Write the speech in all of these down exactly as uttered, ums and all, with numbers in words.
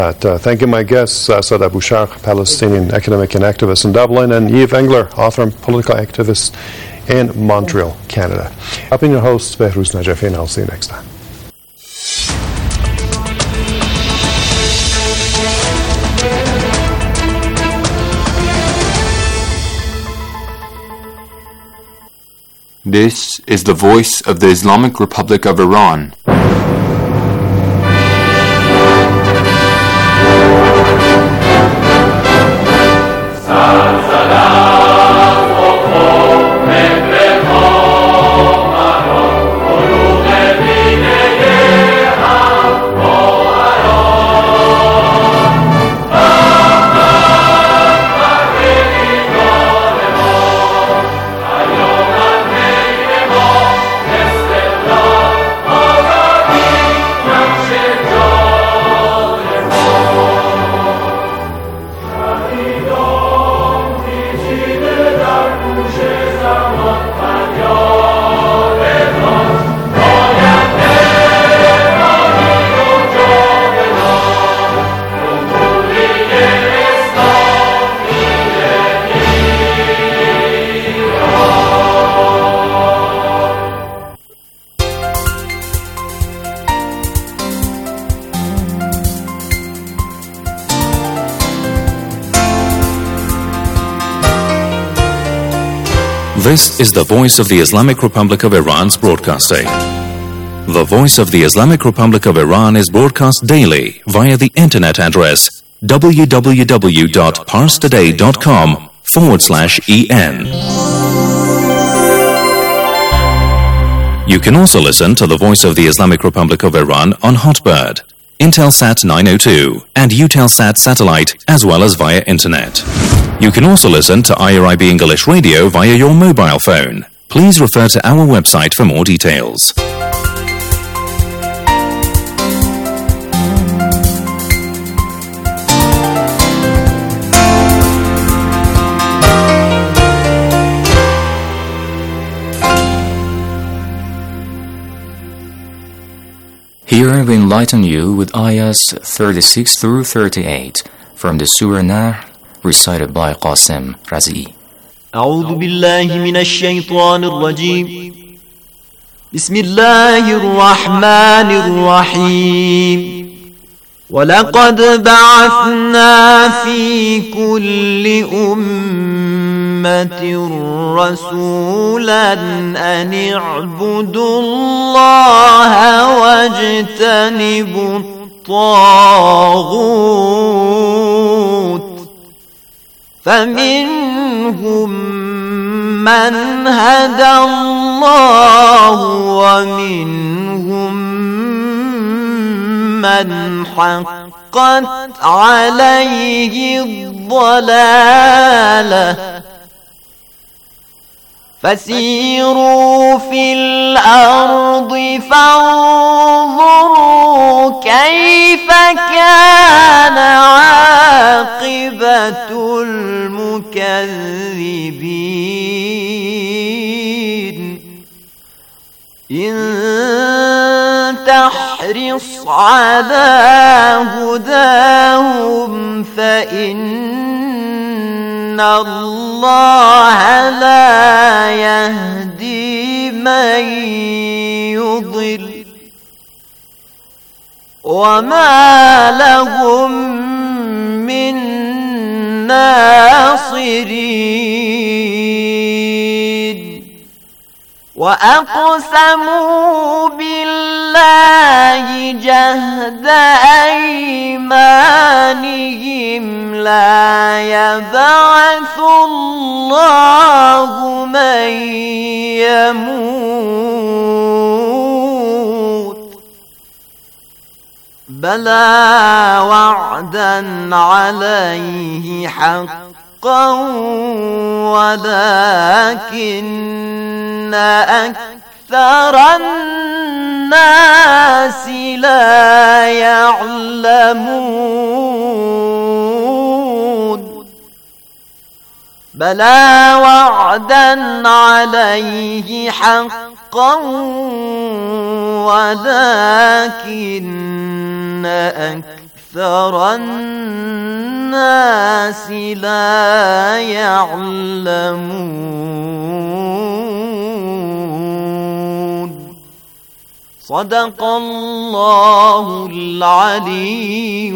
Uh, thank you, my guests, Asad Abu Sharq, Palestinian academic and activist in Dublin, and Yves Engler, author and political activist in Montreal, Canada. I've been your host, Behruz Najafi, and I'll see you next time. This is the voice of the Islamic Republic of Iran. This is the voice of the Islamic Republic of Iran's broadcasting. The voice of the Islamic Republic of Iran is broadcast daily via the internet address w w w dot pars today dot com forward slash en. You can also listen to the voice of the Islamic Republic of Iran on Hotbird, Intelsat nine oh two, and Eutelsat satellite, as well as via internet. You can also listen to I R I B English Radio via your mobile phone. Please refer to our website for more details. Here we enlighten you with ayahs thirty-six through thirty-eight from the Surah Nahl, recited by Qasim Razi. أعوذ بالله من الشيطان الرجيم. بسم الله الرحمن الرحيم. ولقد بعثنا في كل أمة رسولا أن اعبدوا الله واجتنبوا الطاغوت فمنهم من هدى الله ومنهم من حقت عليه الضلالة فسيروا في الأرض فانظروا كيف كان عاقبة المكذبين إن تحرص على هداهم فإن الله لا يهدي من يضل وما لهم من ناصرين وأقسموا بالله جهد أيمانهم لا يبعث الله من يموت بلى وعدا عليه حقا ولكن أكثر الناس لا يعلمون بلى وعدا عليه حقا ولكن أكثر الناس لا يعلمون صدق الله العلي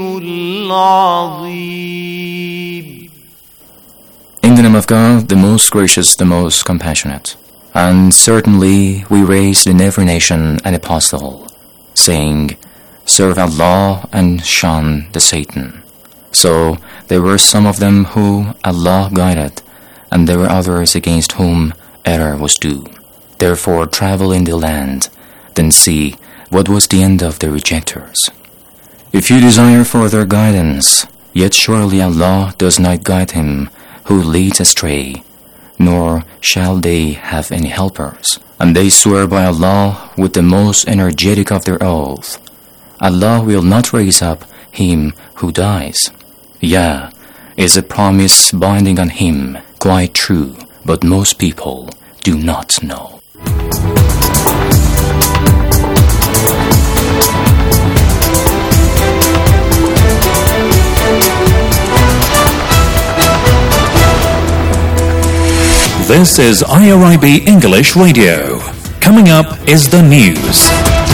العظيم. In the name of God, the most gracious, the most compassionate. And certainly we raised in every nation an apostle, saying, serve Allah and shun the Satan. So there were some of them who Allah guided, and there were others against whom error was due. Therefore travel in the land, then see what was the end of the rejectors. If you desire further guidance, yet surely Allah does not guide him who leads astray, nor shall they have any helpers. And they swear by Allah with the most energetic of their oath, Allah will not raise up him who dies. Yeah, is a promise binding on him, quite true, but most people do not know. This is I R I B English Radio. Coming up is the news.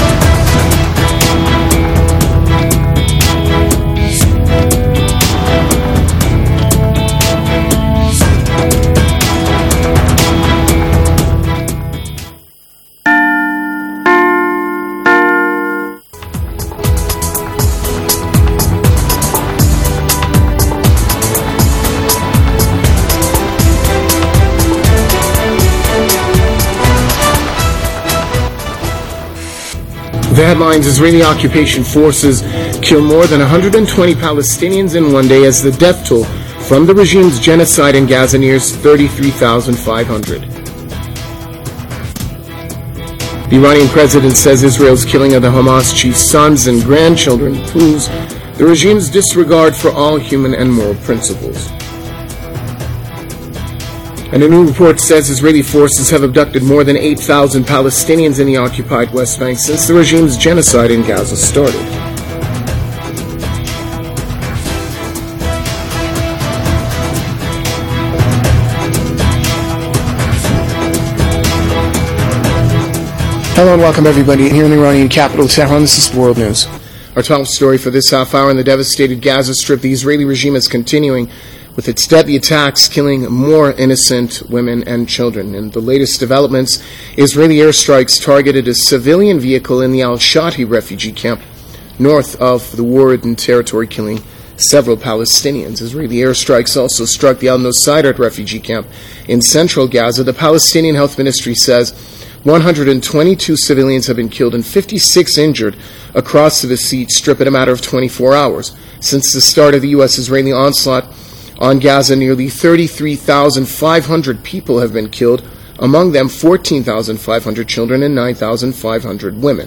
The headlines: Israeli occupation forces kill more than one hundred twenty Palestinians in one day as the death toll from the regime's genocide in Gaza nears thirty-three thousand five hundred. The Iranian president says Israel's killing of the Hamas chief's sons and grandchildren proves the regime's disregard for all human and moral principles. And a new report says Israeli forces have abducted more than eight thousand Palestinians in the occupied West Bank since the regime's genocide in Gaza started. Hello and welcome everybody here in the Iranian capital, Tehran. This is World News. Our top story for this half hour: in the devastated Gaza Strip, the Israeli regime is continuing with its deadly attacks, killing more innocent women and children. In the latest developments, Israeli airstrikes targeted a civilian vehicle in the Al-Shati refugee camp north of the war-ridden territory, killing several Palestinians. Israeli airstrikes also struck the Al-Nusayrat refugee camp in central Gaza. The Palestinian Health Ministry says one hundred twenty-two civilians have been killed and fifty-six injured across the besieged Strip in a matter of twenty-four hours. Since the start of the U S-Israeli onslaught on Gaza, nearly thirty-three thousand five hundred people have been killed, among them fourteen thousand five hundred children and nine thousand five hundred women.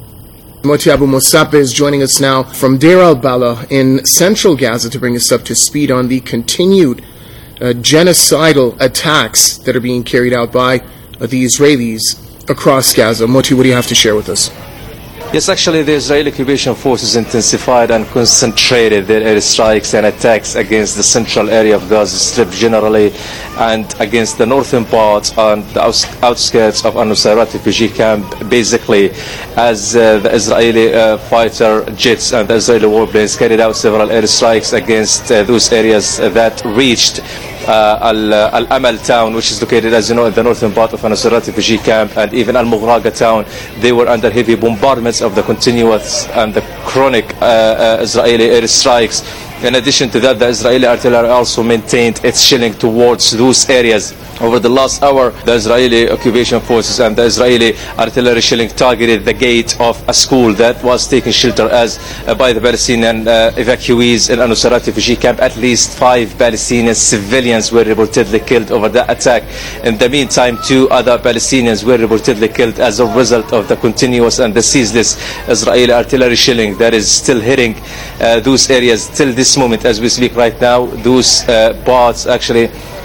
Moti Abu Musab is joining us now from Deir al-Bala in central Gaza to bring us up to speed on the continued uh, genocidal attacks that are being carried out by uh, the Israelis across Gaza. Moti, what do you have to share with us? Yes, actually, the Israeli occupation forces intensified and concentrated their airstrikes and attacks against the central area of Gaza Strip generally, and against the northern part and the outskirts of Al-Nusayrat refugee camp, basically, as uh, the Israeli uh, fighter jets and the Israeli warplanes carried out several airstrikes against uh, those areas that reached Uh, Al, uh, Al-Amal town, which is located, as you know, in the northern part of Al-Nusayrat refugee camp, and even Al-Mughraqa town. They were under heavy bombardments of the continuous and the chronic uh, uh, Israeli airstrikes. In addition to that, the Israeli artillery also maintained its shelling towards those areas. Over the last hour, the Israeli occupation forces and the Israeli artillery shelling targeted the gate of a school that was taking shelter as uh, by the Palestinian uh, evacuees in Al-Nusayrat refugee camp. At least five Palestinian civilians were reportedly killed over the attack. In the meantime, two other Palestinians were reportedly killed as a result of the continuous and the ceaseless Israeli artillery shelling that is still hitting uh, those areas till this moment as we speak right now. Those uh, parts actually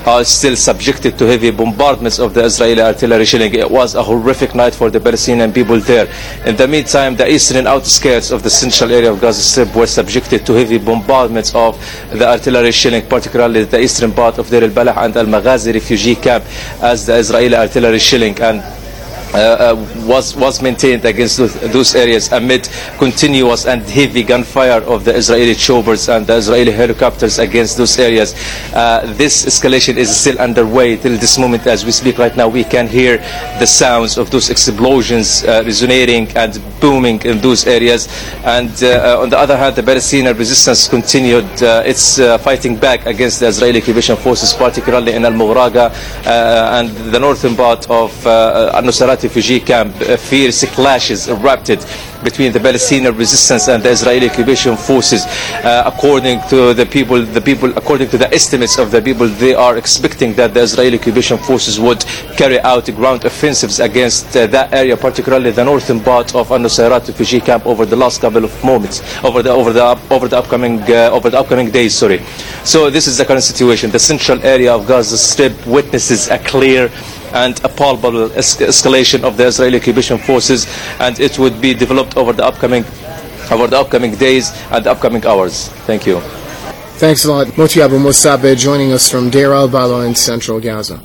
are still subjected to heavy bombardments of the Israeli artillery shelling. It was a horrific night for the Palestinian people there. In the meantime, the eastern outskirts of the central area of Gaza Strip were subjected to heavy bombardments of the artillery shelling, particularly the eastern part of Deir al-Balah and Al-Maghazi refugee camp, as the Israeli artillery shelling and Uh, uh, was was maintained against those, those areas amid continuous and heavy gunfire of the Israeli choppers and the Israeli helicopters against those areas. Uh, this escalation is still underway till this moment. As we speak right now, we can hear the sounds of those explosions uh, resonating and booming in those areas. And uh, on the other hand, the Palestinian resistance continued uh, its uh, fighting back against the Israeli occupation forces, particularly in Al-Mughraga uh, and the northern part of uh, Al-Nusayrat refugee camp. Uh, fierce clashes erupted between the Palestinian resistance and the Israeli occupation forces. Uh, according to the people, the people, according to the estimates of the people, they are expecting that the Israeli occupation forces would carry out ground offensives against uh, that area, particularly the northern part of Al-Nusayrat refugee camp, over the last couple of moments, over the over the over the upcoming uh, over the upcoming days. Sorry. So this is the current situation. The central area of Gaza Strip witnesses a clear and a palpable es escalation of the Israeli occupation forces, and it would be developed over the upcoming over the upcoming days and the upcoming hours. Thank you. Thanks a lot. Moti Abu Musab joining us from Deir al-Balah in central Gaza.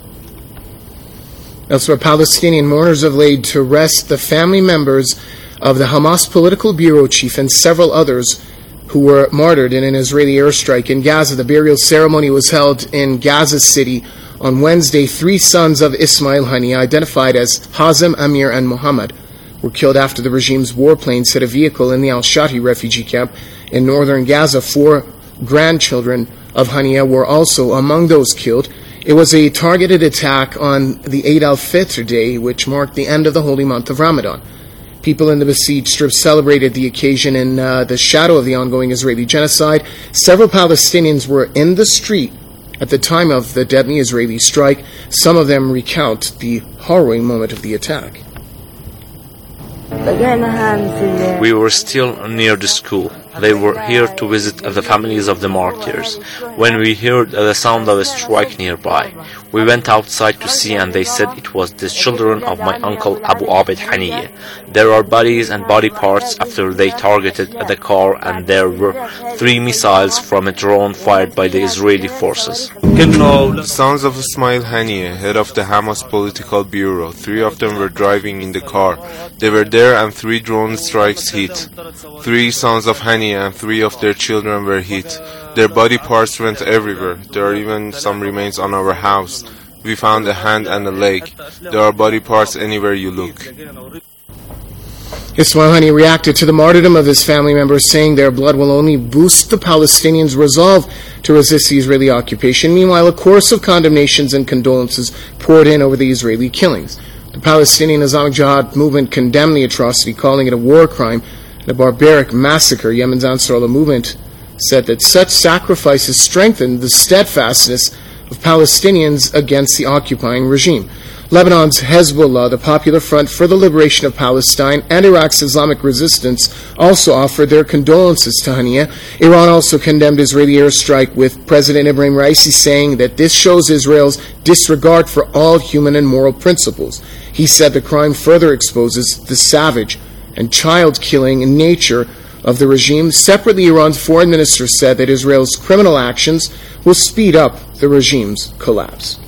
Elsewhere, Palestinian mourners have laid to rest the family members of the Hamas political bureau chief and several others who were martyred in an Israeli airstrike in Gaza. The burial ceremony was held in Gaza City on Wednesday. Three sons of Ismail Haniyeh, identified as Hazem, Amir, and Muhammad, were killed after the regime's warplanes hit a vehicle in the Al-Shati refugee camp in northern Gaza. Four grandchildren of Haniyeh were also among those killed. It was a targeted attack on the Eid al-Fitr day, which marked the end of the holy month of Ramadan. People in the besieged strip celebrated the occasion in uh, the shadow of the ongoing Israeli genocide. Several Palestinians were in the street at the time of the deadly Israeli strike. Some of them recount the harrowing moment of the attack. We were still near the school. They were here to visit the families of the martyrs when we heard the sound of a strike nearby. We went outside to see, and they said it was the children of my uncle Abu Abed Haniyeh. There are bodies and body parts after they targeted the car, and there were three missiles from a drone fired by the Israeli forces. The sons of Ismail Haniyeh, head of the Hamas political bureau, three of them were driving in the car. They were there and three drone strikes hit. Three sons of Haniyeh and three of their children were hit. Their body parts went everywhere. There are even some remains on our house. We found a hand and a leg. There are body parts anywhere you look. Ismail Haniyeh reacted to the martyrdom of his family members, saying their blood will only boost the Palestinians' resolve to resist the Israeli occupation. Meanwhile, a chorus of condemnations and condolences poured in over the Israeli killings. The Palestinian Islamic Jihad movement condemned the atrocity, calling it a war crime and a barbaric massacre. Yemen's Ansar Allah movement said that such sacrifices strengthened the steadfastness of Palestinians against the occupying regime. Lebanon's Hezbollah, the Popular Front for the Liberation of Palestine, and Iraq's Islamic Resistance also offered their condolences to Haniyeh. Iran also condemned Israeli airstrike, with President Ibrahim Raisi saying that this shows Israel's disregard for all human and moral principles. He said the crime further exposes the savage and child-killing nature of the regime. Separately, Iran's foreign minister said that Israel's criminal actions will speed up the regime's collapse.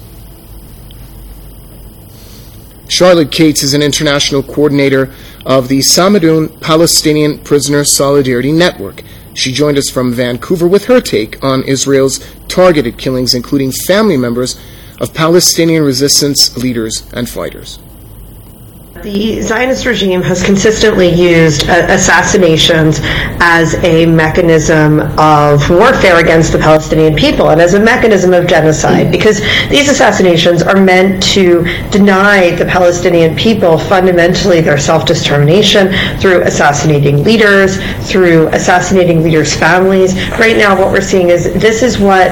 Charlotte Cates is an international coordinator of the Samadoun Palestinian Prisoner Solidarity Network. She joined us from Vancouver with her take on Israel's targeted killings, including family members of Palestinian resistance leaders and fighters. The Zionist regime has consistently used uh, assassinations as a mechanism of warfare against the Palestinian people and as a mechanism of genocide, because these assassinations are meant to deny the Palestinian people fundamentally their self-determination through assassinating leaders, through assassinating leaders' families. Right now what we're seeing is this is what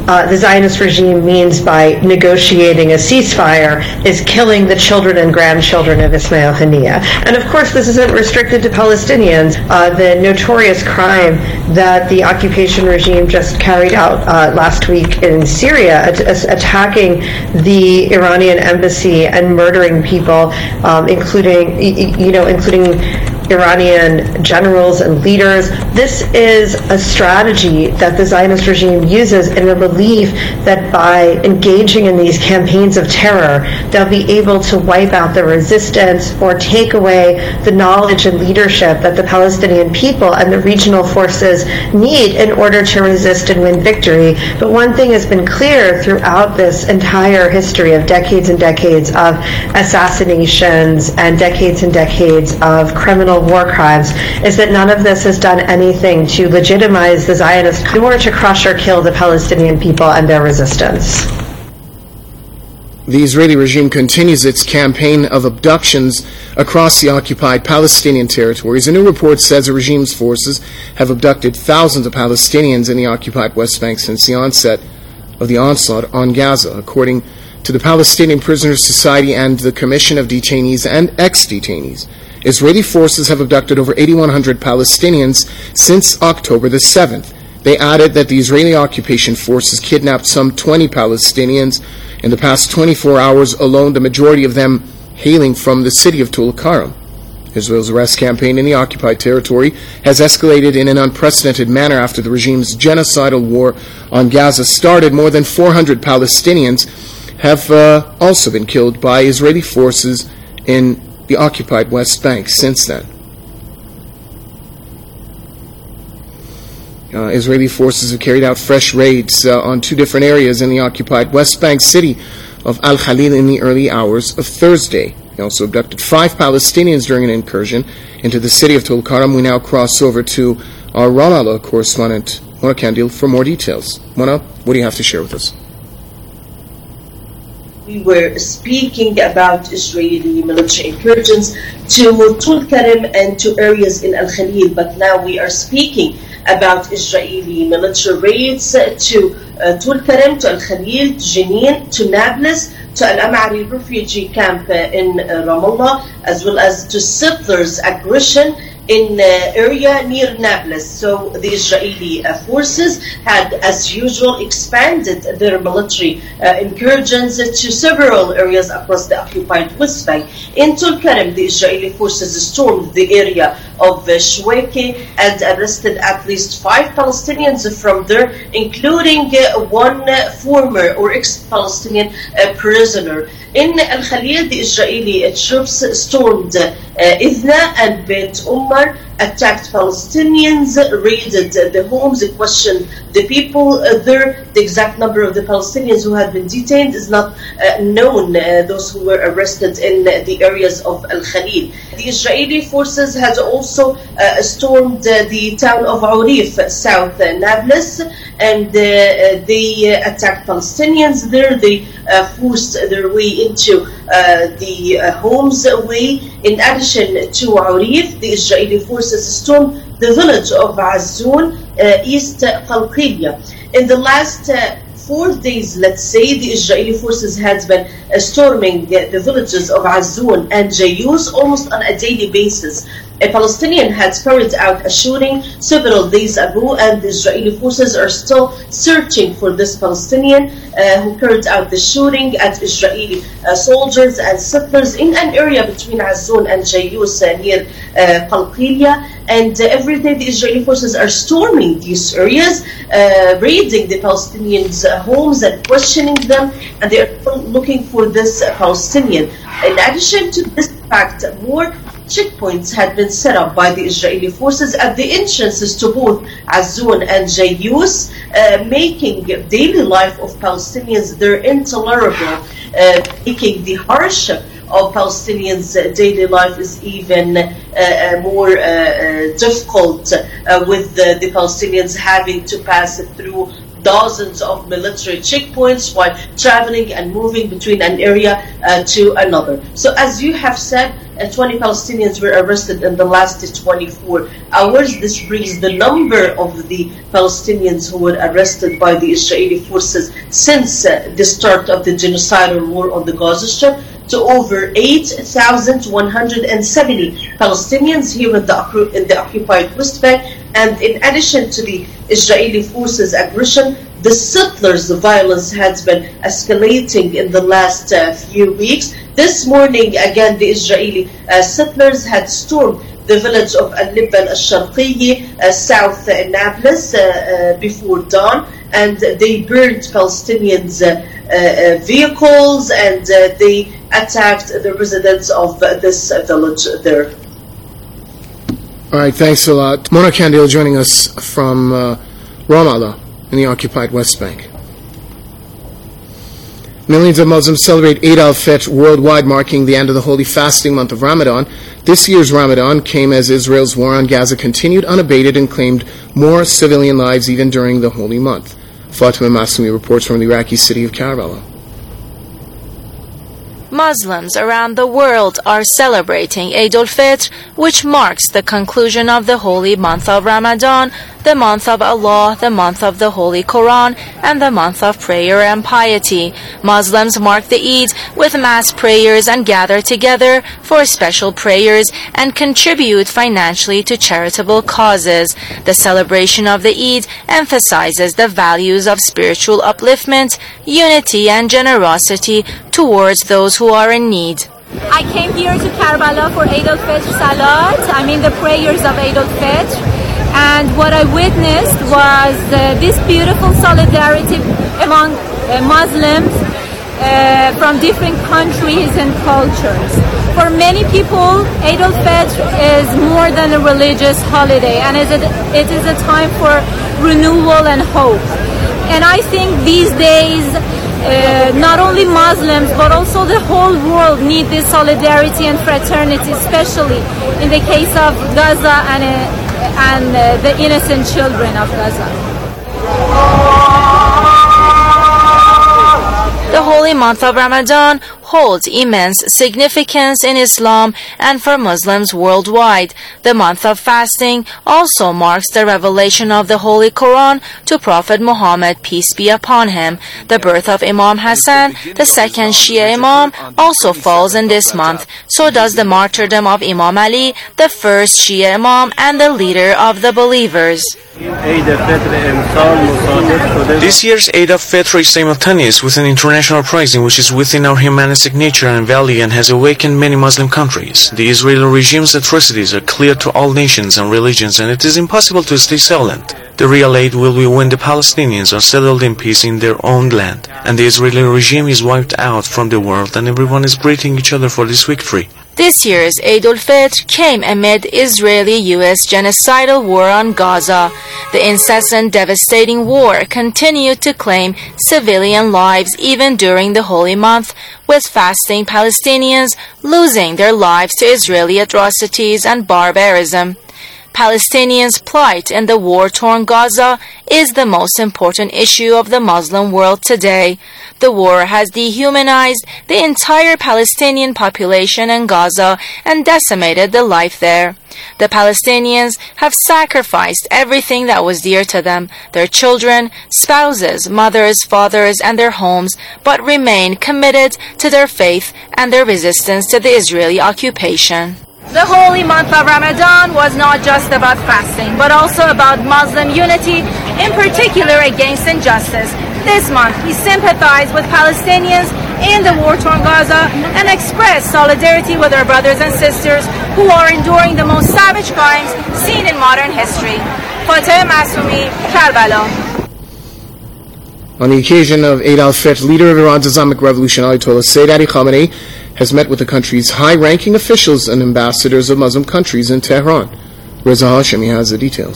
uh, the Zionist regime means by negotiating a ceasefire is killing the children and grandchildren of Ismail Haniyeh. And of course, this isn't restricted to Palestinians. Uh, the notorious crime that the occupation regime just carried out uh, last week in Syria, at- attacking the Iranian embassy and murdering people, um, including, you know, including Iranian generals and leaders. This is a strategy that the Zionist regime uses in the belief that by engaging in these campaigns of terror, they'll be able to wipe out the resistance or take away the knowledge and leadership that the Palestinian people and the regional forces need in order to resist and win victory. But one thing has been clear throughout this entire history of decades and decades of assassinations and decades and decades of criminal war crimes is that none of this has done anything to legitimize the Zionists nor to crush or kill the Palestinian people and their resistance. The Israeli regime continues its campaign of abductions across the occupied Palestinian territories. A new report says the regime's forces have abducted thousands of Palestinians in the occupied West Bank since the onset of the onslaught on Gaza, according to the Palestinian Prisoners Society and the Commission of Detainees and Ex-Detainees. Israeli forces have abducted over eighty-one hundred Palestinians since October the seventh. They added that the Israeli occupation forces kidnapped some twenty Palestinians in the past twenty-four hours alone, the majority of them hailing from the city of Tulkarm. Israel's arrest campaign in the occupied territory has escalated in an unprecedented manner after the regime's genocidal war on Gaza started. More than four hundred Palestinians have uh, also been killed by Israeli forces in the occupied West Bank since then. Uh, Israeli forces have carried out fresh raids uh, on two different areas in the occupied West Bank city of Al Khalil in the early hours of Thursday. They also abducted five Palestinians during an incursion into the city of Tulkarm. We now cross over to our Ramallah correspondent, Mona Kandil, for more details. Mona, what do you have to share with us? We were speaking about Israeli military incursions to Tulkarm and to areas in Al Khalil, but now we are speaking about Israeli military raids to uh, Tulkarm, to Al Khalil, to Jenin, to Nablus, to Al Amari refugee camp uh, in uh, Ramallah, as well as to settlers' aggression in uh, area near Nablus. So the Israeli uh, forces had, as usual, expanded their military uh, incursions to several areas across the occupied West Bank. In Tulkarm, the Israeli forces stormed the area of uh, Shweke and arrested at least five Palestinians from there, including uh, one uh, former or ex-Palestinian uh, prisoner. In Al Khalil, the Israeli uh, troops stormed uh, Idna and Beit Umar, attacked Palestinians, raided uh, the homes, questioned the people uh, there. The exact number of the Palestinians who had been detained is not uh, known, uh, those who were arrested in uh, the areas of Al Khalil. The Israeli forces had also uh, stormed uh, the town of Urif, South uh, Nablus, and uh, they uh, attacked Palestinians there. They uh, forced their way into uh, the uh, homes way. In addition to Urif, the Israeli forces stormed the village of Azzoun, uh, East Qalqilia. In the last uh, four days, let's say, the Israeli forces had been uh, storming uh, the villages of Azzoun and Jayus almost on a daily basis. A Palestinian had carried out a shooting several days ago, and the Israeli forces are still searching for this Palestinian uh, who carried out the shooting at Israeli uh, soldiers and settlers in an area between Azzoun and Jayus uh, near uh, Qalqilia. And uh, every day the Israeli forces are storming these areas, uh, raiding the Palestinians' uh, homes and questioning them, and they are looking for this uh, Palestinian. In addition to this fact, more checkpoints had been set up by the Israeli forces at the entrances to both Azzoun and Jayus, uh, making daily life of Palestinians there intolerable, uh, making the hardship of Palestinians' uh, daily life is even uh, uh, more uh, uh, difficult, uh, with the, the Palestinians having to pass through dozens of military checkpoints while traveling and moving between an area uh, to another. So as you have said, uh, twenty Palestinians were arrested in the last twenty-four hours. This brings the number of the Palestinians who were arrested by the Israeli forces since uh, the start of the genocidal war on the Gaza Strip to over eight thousand one hundred seventy Palestinians here in the, in the occupied West Bank. And in addition to the Israeli forces' aggression, the settlers' violence has been escalating in the last uh, few weeks. This morning, again, the Israeli uh, settlers had stormed the village of Al-Libban al-Sharqiyyi, uh, south uh, Nablus, uh, uh, before dawn, and they burned Palestinians' uh, uh, vehicles, and uh, they attacked the residents of uh, this uh, village there. All right, thanks a lot. Mona Kandil joining us from uh, Ramallah in the occupied West Bank. Millions of Muslims celebrate Eid al-Fitr worldwide, marking the end of the holy fasting month of Ramadan. This year's Ramadan came as Israel's war on Gaza continued unabated and claimed more civilian lives even during the holy month. Fatima Masoumi reports from the Iraqi city of Karbala. Muslims around the world are celebrating Eid al-Fitr, which marks the conclusion of the holy month of Ramadan, the month of Allah, the month of the Holy Quran, and the month of prayer and piety. Muslims mark the Eid with mass prayers and gather together for special prayers and contribute financially to charitable causes. The celebration of the Eid emphasizes the values of spiritual upliftment, unity, and generosity towards those who are in need. I came here to Karbala for Eid al-Fitr Salat, I mean the prayers of Eid al-Fitr, and what I witnessed was uh, this beautiful solidarity among uh, Muslims uh, from different countries and cultures. For many people, Eid al-Fitr is more than a religious holiday, and it is a time for renewal and hope. And I think these days, Uh, not only Muslims but also the whole world need this solidarity and fraternity, especially in the case of Gaza and, uh, and uh, the innocent children of Gaza. The holy month of Ramadan holds immense significance in Islam and for Muslims worldwide. The month of fasting also marks the revelation of the Holy Quran to Prophet Muhammad, peace be upon him. The birth of Imam Hassan, the second Shia Imam, also falls in this month. So does the martyrdom of Imam Ali, the first Shia Imam and the leader of the believers. This year's Eid al-Fitr is simultaneous with an international praising which is within our humanistic nature and value and has awakened many Muslim countries. The Israeli regime's atrocities are clear to all nations and religions, and it is impossible to stay silent. The real aid will be when the Palestinians are settled in peace in their own land, and the Israeli regime is wiped out from the world, and everyone is greeting each other for this victory. This year's Eid al-Fitr came amid Israeli-U S genocidal war on Gaza. The incessant devastating war continued to claim civilian lives even during the holy month, with fasting Palestinians losing their lives to Israeli atrocities and barbarism. Palestinians' plight in the war-torn Gaza is the most important issue of the Muslim world today. The war has dehumanized the entire Palestinian population in Gaza and decimated the life there. The Palestinians have sacrificed everything that was dear to them, their children, spouses, mothers, fathers, and their homes, but remain committed to their faith and their resistance to the Israeli occupation. The holy month of Ramadan was not just about fasting, but also about Muslim unity, in particular against injustice. This month, we sympathize with Palestinians in the war-torn Gaza and express solidarity with our brothers and sisters who are enduring the most savage crimes seen in modern history. Fatima Masoumi, Karbala. On the occasion of Eid al-Fitr, leader of Iran's Islamic Revolution, Ayatollah Sayyid Ali Khamenei, has met with the country's high-ranking officials and ambassadors of Muslim countries in Tehran. Reza Hashemi has the details.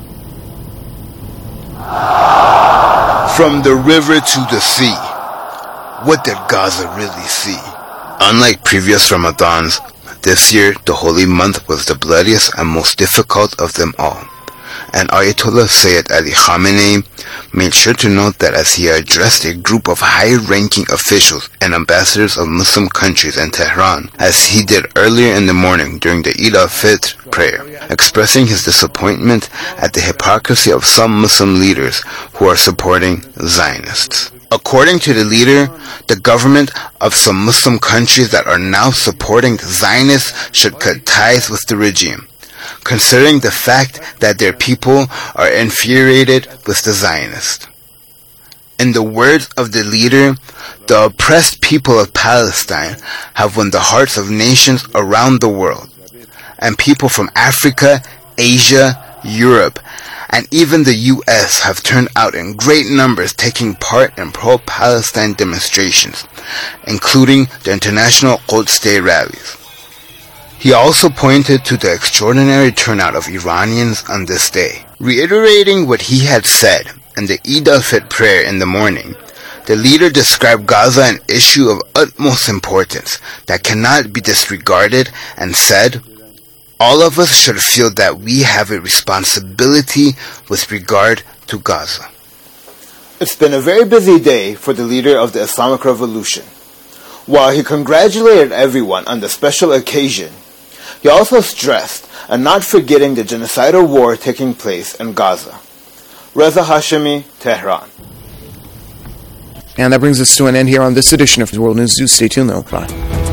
From the river to the sea, what did Gaza really see? Unlike previous Ramadans, this year the holy month was the bloodiest and most difficult of them all. and Ayatollah Sayyid Ali Khamenei made sure to note that as he addressed a group of high-ranking officials and ambassadors of Muslim countries in Tehran, as he did earlier in the morning during the Eid al-Fitr prayer, expressing his disappointment at the hypocrisy of some Muslim leaders who are supporting Zionists. According to the leader, the government of some Muslim countries that are now supporting the Zionists should cut ties with the regime, considering the fact that their people are infuriated with the Zionists. In the words of the leader, the oppressed people of Palestine have won the hearts of nations around the world, and people from Africa, Asia, Europe, and even the U S have turned out in great numbers taking part in pro-Palestine demonstrations, including the International Quds Day rallies. He also pointed to the extraordinary turnout of Iranians on this day. Reiterating what he had said in the Eid al-Fitr prayer in the morning, the leader described Gaza an issue of utmost importance that cannot be disregarded and said, "All of us should feel that we have a responsibility with regard to Gaza." It's been a very busy day for the leader of the Islamic Revolution. While he congratulated everyone on the special occasion, he also stressed on not forgetting the genocidal war taking place in Gaza. Reza Hashemi, Tehran. And that brings us to an end here on this edition of World News. Do stay tuned though. Bye.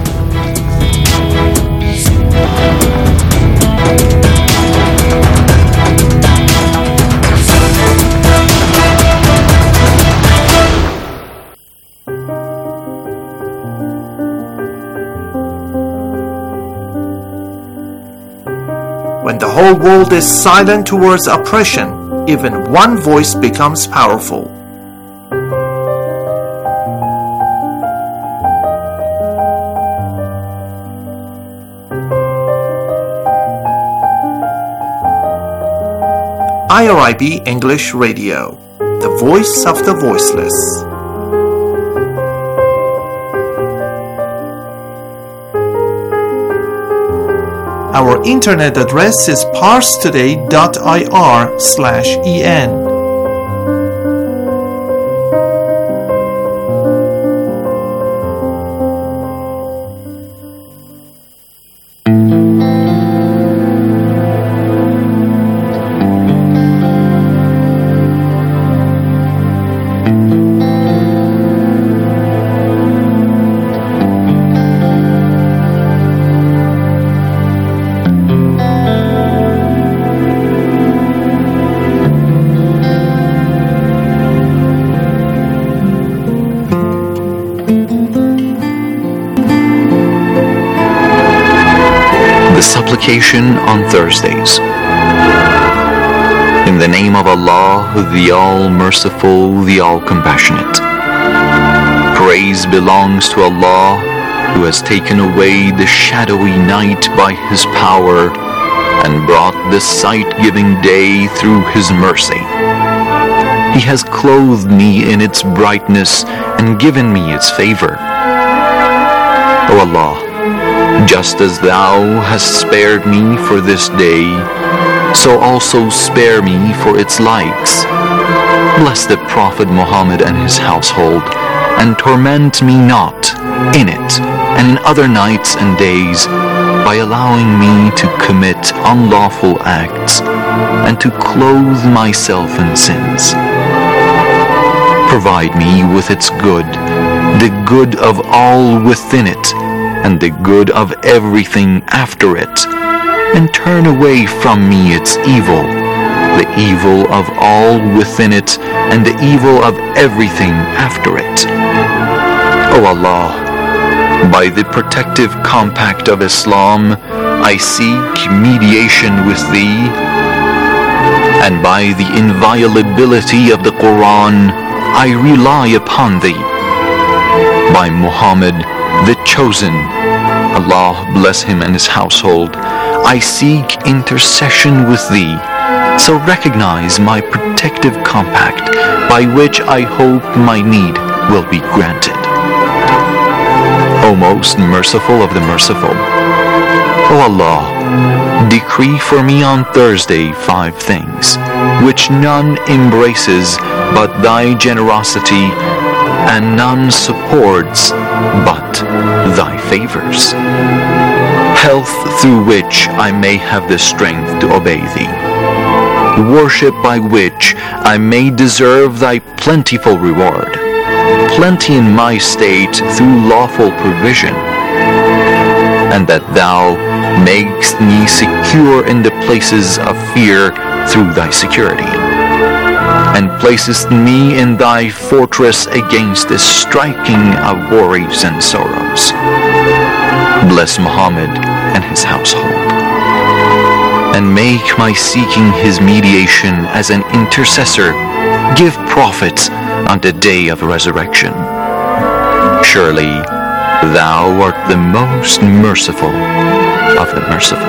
When the whole world is silent towards oppression, even one voice becomes powerful. I R I B English Radio, the voice of the voiceless. Our internet address is parstoday dot I R slash E N. Supplication on Thursdays. In the name of Allah, the All-Merciful, the All-Compassionate. Praise belongs to Allah, who has taken away the shadowy night by His power and brought the sight-giving day through His mercy. He has clothed me in its brightness and given me its favor. O Allah, just as Thou hast spared me for this day, so also spare me for its likes. Bless the Prophet Muhammad and his household, and torment me not in it and in other nights and days by allowing me to commit unlawful acts and to clothe myself in sins. Provide me with its good, the good of all within it, and the good of everything after it, and turn away from me its evil, the evil of all within it, and the evil of everything after it. O Allah, by the protective compact of Islam, I seek mediation with Thee, and by the inviolability of the Quran, I rely upon Thee. By Muhammad, the Chosen, Allah bless him and his household, I seek intercession with Thee, so recognize my protective compact, by which I hope my need will be granted. O most merciful of the merciful, O Allah, decree for me on Thursday five things, which none embraces but thy generosity, and none supports but thy favors. Health through which I may have the strength to obey thee. Worship by which I may deserve thy plentiful reward. Plenty in my state through lawful provision, and that thou makest me secure in the places of fear through thy security, and placest me in thy fortress against the striking of worries and sorrows. Bless Muhammad and his household, and make my seeking his mediation as an intercessor give profit on the day of resurrection. Surely thou art the most merciful of the merciful.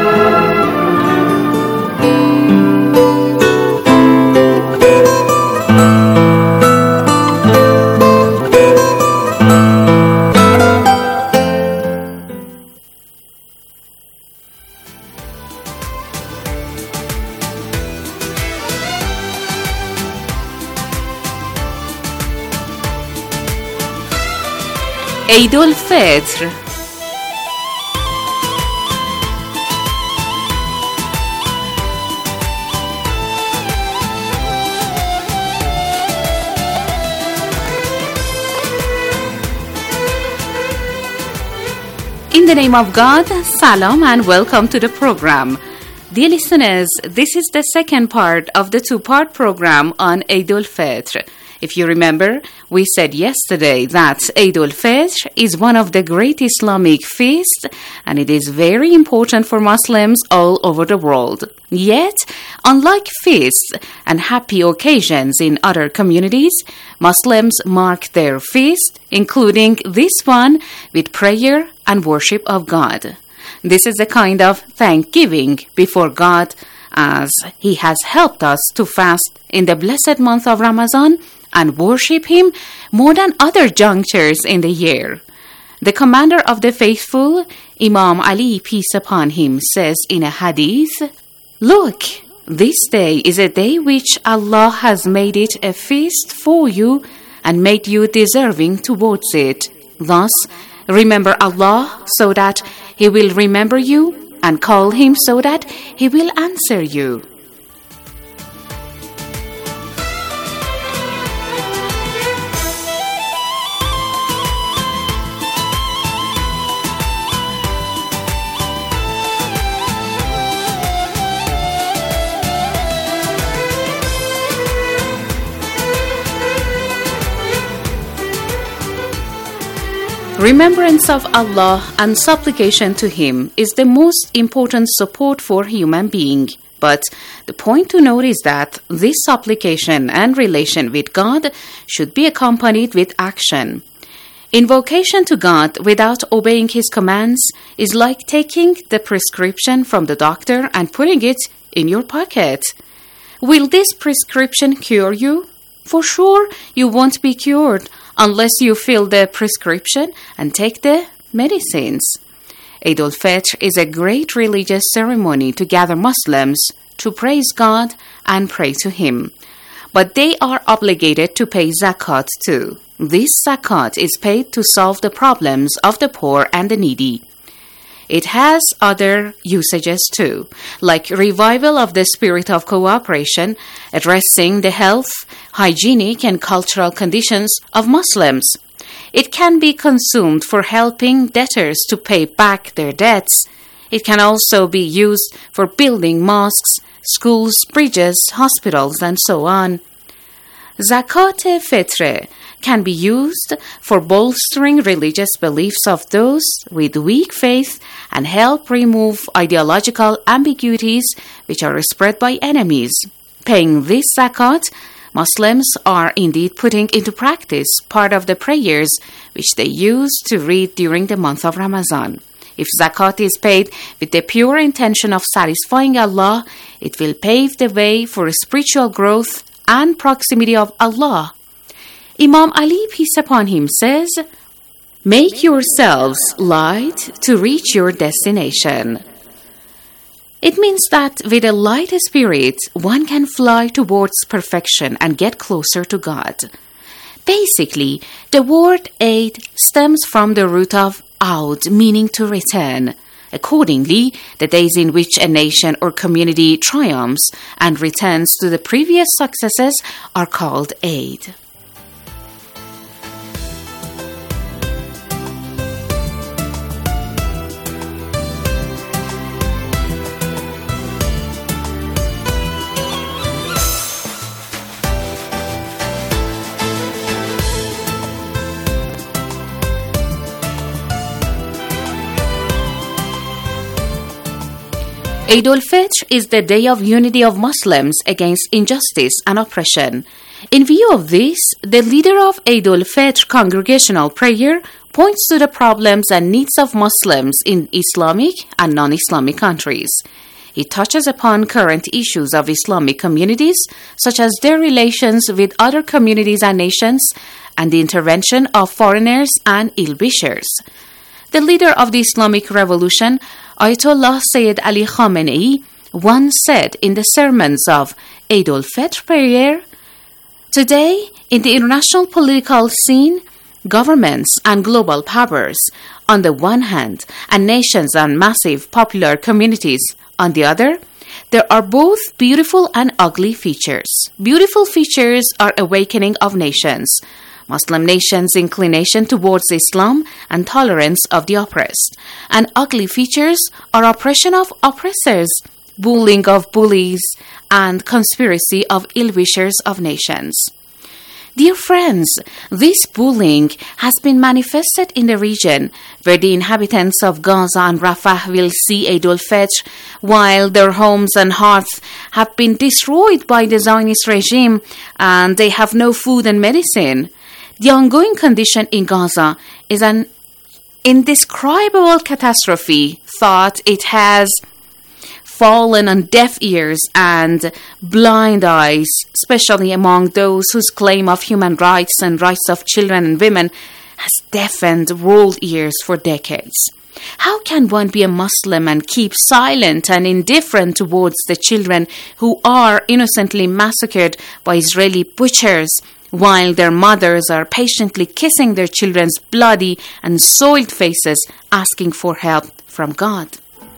عید الفطر. In the name of God, Salam and welcome to the program. Dear listeners, this is the second part of the two-part program on Eid al-Fitr. If you remember, we said yesterday that Eid al-Fitr is one of the great Islamic feasts, and it is very important for Muslims all over the world. Yet, unlike feasts and happy occasions in other communities, Muslims mark their feast, including this one, with prayer and worship of God. This is a kind of thanksgiving before God, as He has helped us to fast in the blessed month of Ramadan and worship Him more than other junctures in the year. The commander of the faithful, Imam Ali, peace upon him, says in a hadith, "Look, this day is a day which Allah has made it a feast for you and made you deserving towards it. Thus, remember Allah so that He will remember you, and call Him so that He will answer you." Remembrance of Allah and supplication to Him is the most important support for human being. But the point to note is that this supplication and relation with God should be accompanied with action. Invocation to God without obeying His commands is like taking the prescription from the doctor and putting it in your pocket. Will this prescription cure you? For sure, you won't be cured unless you fill the prescription and take the medicines. Eid al-Fitr is a great religious ceremony to gather Muslims to praise God and pray to Him. But they are obligated to pay zakat too. This zakat is paid to solve the problems of the poor and the needy. It has other usages too, like revival of the spirit of cooperation, addressing the health, hygienic and cultural conditions of Muslims. It can be consumed for helping debtors to pay back their debts. It can also be used for building mosques, schools, bridges, hospitals, and so on. Zakat-e-Fitr can be used for bolstering religious beliefs of those with weak faith and help remove ideological ambiguities which are spread by enemies. Paying this zakat, Muslims are indeed putting into practice part of the prayers which they use to read during the month of Ramadan. If zakat is paid with the pure intention of satisfying Allah, it will pave the way for spiritual growth and proximity of Allah. Imam Ali, peace upon him, says, "Make yourselves light to reach your destination." It means that with a light spirit, one can fly towards perfection and get closer to God. Basically, the word Eid stems from the root of Aud, meaning to return. Accordingly, the days in which a nation or community triumphs and returns to the previous successes are called Eid. Eid al-Fitr is the day of unity of Muslims against injustice and oppression. In view of this, the leader of Eid al-Fitr congregational prayer points to the problems and needs of Muslims in Islamic and non-Islamic countries. He touches upon current issues of Islamic communities, such as their relations with other communities and nations, and the intervention of foreigners and ill-wishers. The leader of the Islamic Revolution, Ayatollah Sayyid Ali Khamenei, once said in the sermons of Eid al-Fitr prayer, "Today, in the international political scene, governments and global powers on the one hand, and nations and massive popular communities on the other, there are both beautiful and ugly features. Beautiful features are awakening of nations, Muslim nations' inclination towards Islam and tolerance of the oppressed, and ugly features are oppression of oppressors, bullying of bullies, and conspiracy of ill-wishers of nations." Dear friends, this bullying has been manifested in the region where the inhabitants of Gaza and Rafah will see Eid al-Fitr while their homes and hearths have been destroyed by the Zionist regime and they have no food and medicine. The ongoing condition in Gaza is an indescribable catastrophe, thought it has fallen on deaf ears and blind eyes, especially among those whose claim of human rights and rights of children and women has deafened world ears for decades. How can one be a Muslim and keep silent and indifferent towards the children who are innocently massacred by Israeli butchers, while their mothers are patiently kissing their children's bloody and soiled faces, asking for help from God?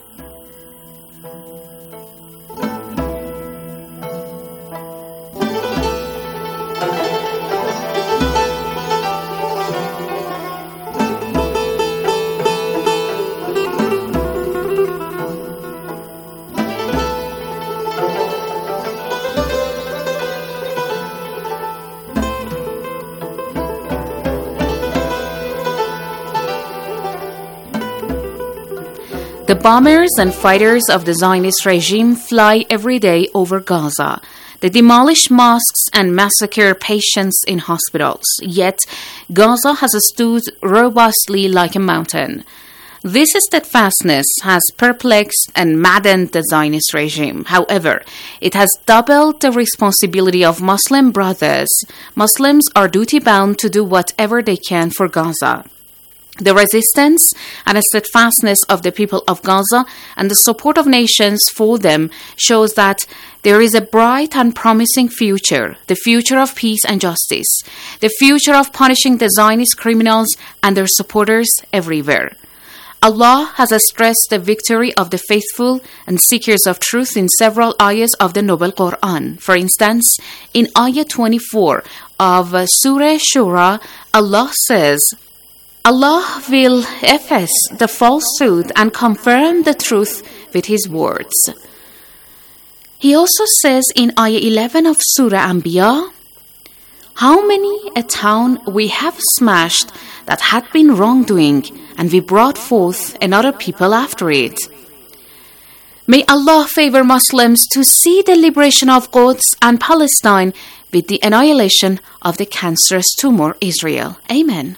The bombers and fighters of the Zionist regime fly every day over Gaza. They demolish mosques and massacre patients in hospitals. Yet, Gaza has stood robustly like a mountain. This steadfastness has perplexed and maddened the Zionist regime. However, it has doubled the responsibility of Muslim brothers. Muslims are duty-bound to do whatever they can for Gaza. The resistance and the steadfastness of the people of Gaza and the support of nations for them shows that there is a bright and promising future, the future of peace and justice, the future of punishing the Zionist criminals and their supporters everywhere. Allah has stressed the victory of the faithful and seekers of truth in several ayahs of the Noble Quran. For instance, in ayah twenty-four of Surah Shura, Allah says, Allah will efface the falsehood and confirm the truth with His words. He also says in ayah eleven of Surah Anbiya, how many a town we have smashed that had been wrongdoing, and we brought forth another people after it. May Allah favor Muslims to see the liberation of Quds and Palestine with the annihilation of the cancerous tumor Israel. Amen.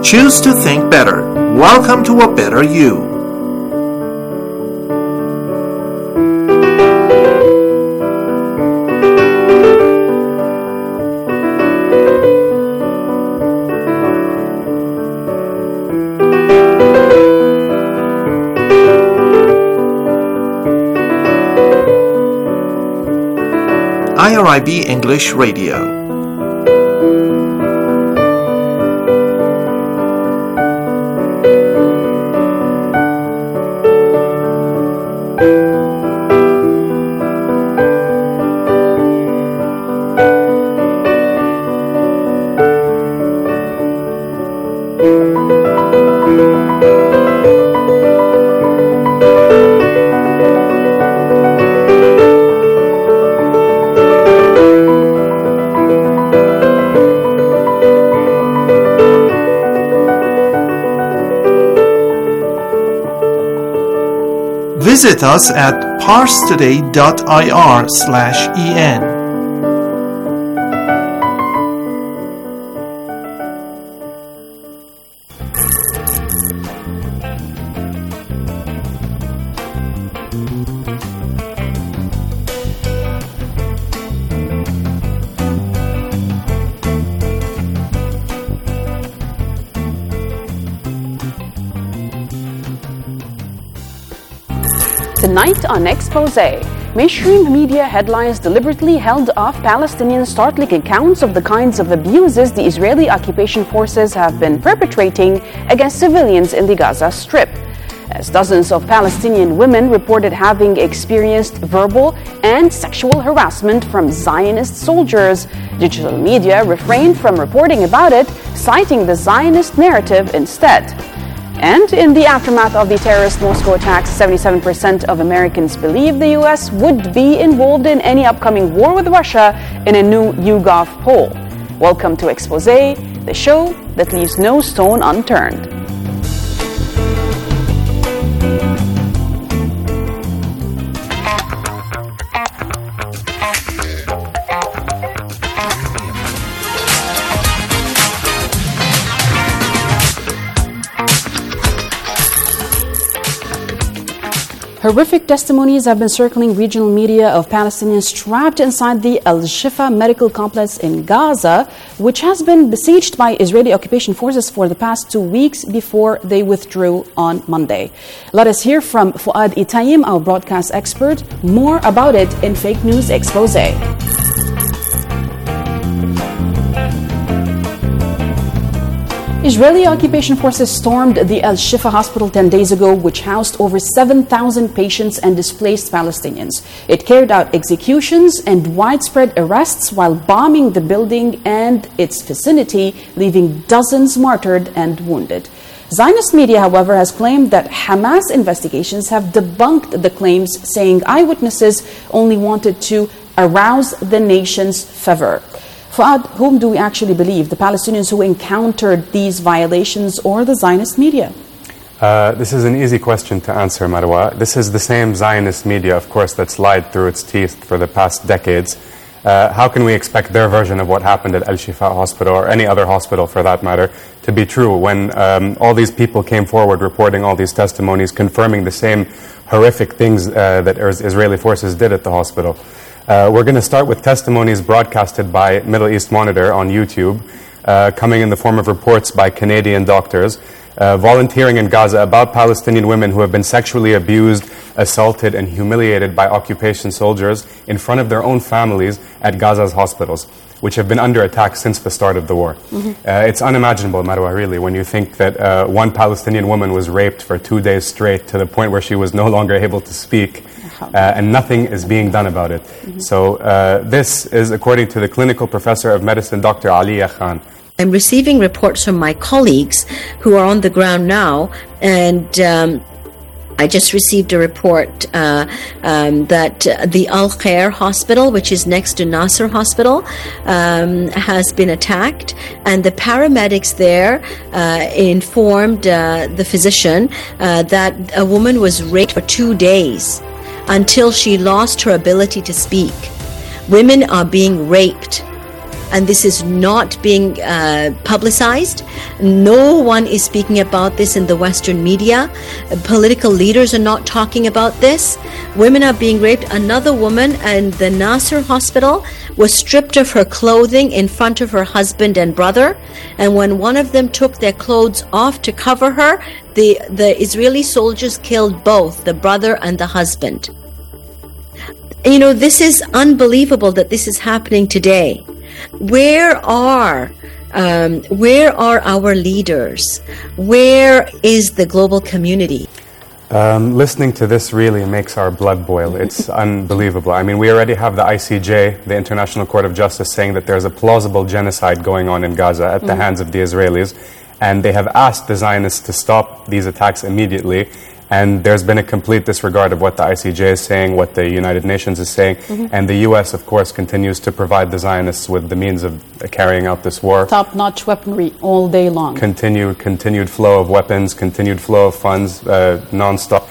Choose to think better. Welcome to a better you. I R I B English Radio. Visit us at parstoday.ir slash en. Tonight on Expose, mainstream media headlines deliberately held off Palestinian startling accounts of the kinds of abuses the Israeli occupation forces have been perpetrating against civilians in the Gaza Strip, as dozens of Palestinian women reported having experienced verbal and sexual harassment from Zionist soldiers. Digital media refrained from reporting about it, citing the Zionist narrative instead. And in the aftermath of the terrorist Moscow attacks, seventy-seven percent of Americans believe the U S would be involved in any upcoming war with Russia in a new YouGov poll. Welcome to Expose, the show that leaves no stone unturned. Horrific testimonies have been circling regional media of Palestinians trapped inside the Al-Shifa medical complex in Gaza, which has been besieged by Israeli occupation forces for the past two weeks before they withdrew on Monday. Let us hear from Fuad Itayim, our broadcast expert, more about it in Fake News Expose. Israeli occupation forces stormed the Al-Shifa hospital ten days ago, which housed over seven thousand patients and displaced Palestinians. It carried out executions and widespread arrests while bombing the building and its vicinity, leaving dozens martyred and wounded. Zionist media, however, has claimed that Hamas investigations have debunked the claims, saying eyewitnesses only wanted to arouse the nation's fervor. Fuad, whom do we actually believe? The Palestinians who encountered these violations or the Zionist media? Uh, this is an easy question to answer, Marwa. This is the same Zionist media, of course, that's lied through its teeth for the past decades. Uh, how can we expect their version of what happened at Al-Shifa Hospital, or any other hospital for that matter, to be true when um, all these people came forward reporting all these testimonies, confirming the same horrific things uh, that Israeli forces did at the hospital? Uh, we're going to start with testimonies broadcasted by Middle East Monitor on YouTube, uh, coming in the form of reports by Canadian doctors uh, volunteering in Gaza about Palestinian women who have been sexually abused, assaulted, and humiliated by occupation soldiers in front of their own families at Gaza's hospitals, which have been under attack since the start of the war. Mm-hmm. Uh, it's unimaginable, Marwa, really, when you think that uh, one Palestinian woman was raped for two days straight to the point where she was no longer able to speak. Uh, and nothing is being done about it. Mm-hmm. So uh, this is according to the clinical professor of medicine, Doctor Aliya Khan. I'm receiving reports from my colleagues who are on the ground now, and um, I just received a report uh, um, that uh, the Al Khair Hospital, which is next to Nasser Hospital, um, has been attacked, and the paramedics there uh, informed uh, the physician uh, that a woman was raped for two days. Until she lost her ability to speak. Women are being raped and this is not being uh, publicized. No one is speaking about this in the Western media. Political leaders are not talking about this. Women are being raped. Another woman in the Nasser hospital was stripped of her clothing in front of her husband and brother, and when one of them took their clothes off to cover her, the, the Israeli soldiers killed both the brother and the husband. You know, this is unbelievable that this is happening today. Where are um, where are our leaders? Where is the global community? Um, listening to this really makes our blood boil. It's unbelievable. I mean, we already have the I C J, the International Court of Justice, saying that there's a plausible genocide going on in Gaza at the mm-hmm. hands of the Israelis, and they have asked the Zionists to stop these attacks immediately. And there's been a complete disregard of what the I C J is saying, what the United Nations is saying, mm-hmm. and the U S, of course, continues to provide the Zionists with the means of carrying out this war. Top-notch weaponry all day long. Continued, continued flow of weapons, continued flow of funds, uh, non-stop.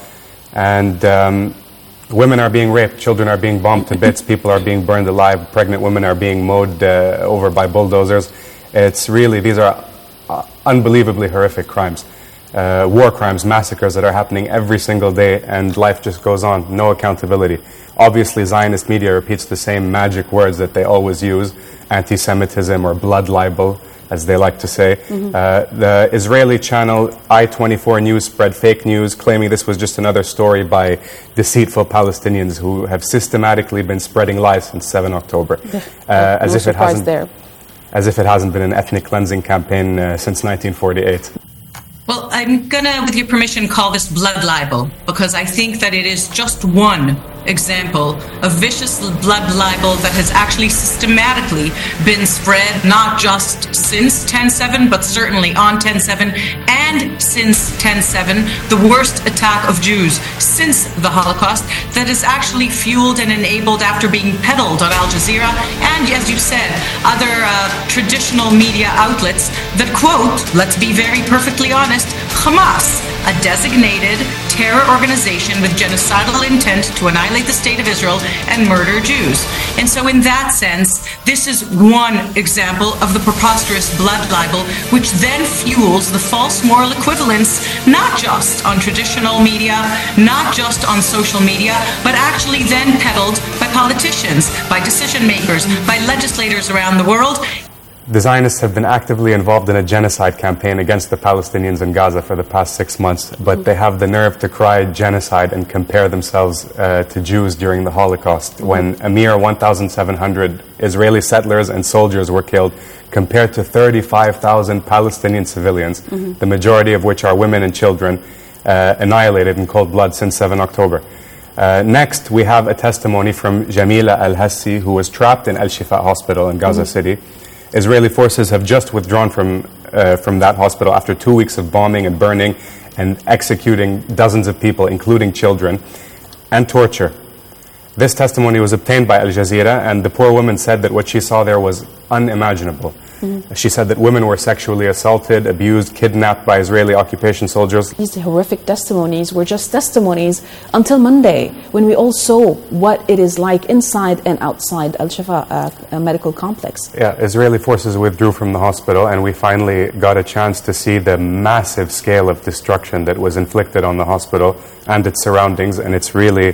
And um, women are being raped, children are being bombed to bits, people are being burned alive, pregnant women are being mowed uh, over by bulldozers. It's really, these are uh, unbelievably horrific crimes. Uh, war crimes, massacres that are happening every single day, and life just goes on, no accountability. Obviously, Zionist media repeats the same magic words that they always use, anti-Semitism or blood libel, as they like to say. Mm-hmm. Uh, the Israeli channel I twenty-four News spread fake news, claiming this was just another story by deceitful Palestinians who have systematically been spreading lies since the seventh of October. Uh, as no if it hasn't, there. As if it hasn't been an ethnic cleansing campaign uh, since nineteen forty-eight. Well, I'm going to, with your permission, call this blood libel, because I think that it is just one example of vicious blood libel that has actually systematically been spread, not just since ten seven, but certainly on ten seven and since ten seven, the worst attack of Jews since the Holocaust, that is actually fueled and enabled after being peddled on Al Jazeera and, as you said, other uh, traditional media outlets that quote, let's be very perfectly honest, Hamas, a designated terror organization with genocidal intent to annihilate the state of Israel and murder Jews. And so in that sense, this is one example of the preposterous blood libel, which then fuels the false moral equivalence, not just on traditional media, not just on social media, but actually then peddled by politicians, by decision makers, by legislators around the world. The Zionists have been actively involved in a genocide campaign against the Palestinians in Gaza for the past six months, but they have the nerve to cry genocide and compare themselves uh, to Jews during the Holocaust, when a mere one thousand seven hundred Israeli settlers and soldiers were killed, compared to thirty-five thousand Palestinian civilians, mm-hmm. the majority of which are women and children, uh, annihilated in cold blood since the seventh of October. Uh, next, we have a testimony from Jamila Al-Hassi, who was trapped in Al-Shifa hospital in Gaza mm-hmm. City. Israeli forces have just withdrawn from uh, from that hospital after two weeks of bombing and burning and executing dozens of people, including children, and torture. This testimony was obtained by Al Jazeera, and the poor woman said that what she saw there was unimaginable. Mm-hmm. She said that women were sexually assaulted, abused, kidnapped by Israeli occupation soldiers. These horrific testimonies were just testimonies until Monday, when we all saw what it is like inside and outside Al-Shifa uh, medical complex. Yeah, Israeli forces withdrew from the hospital, and we finally got a chance to see the massive scale of destruction that was inflicted on the hospital and its surroundings, and it's really,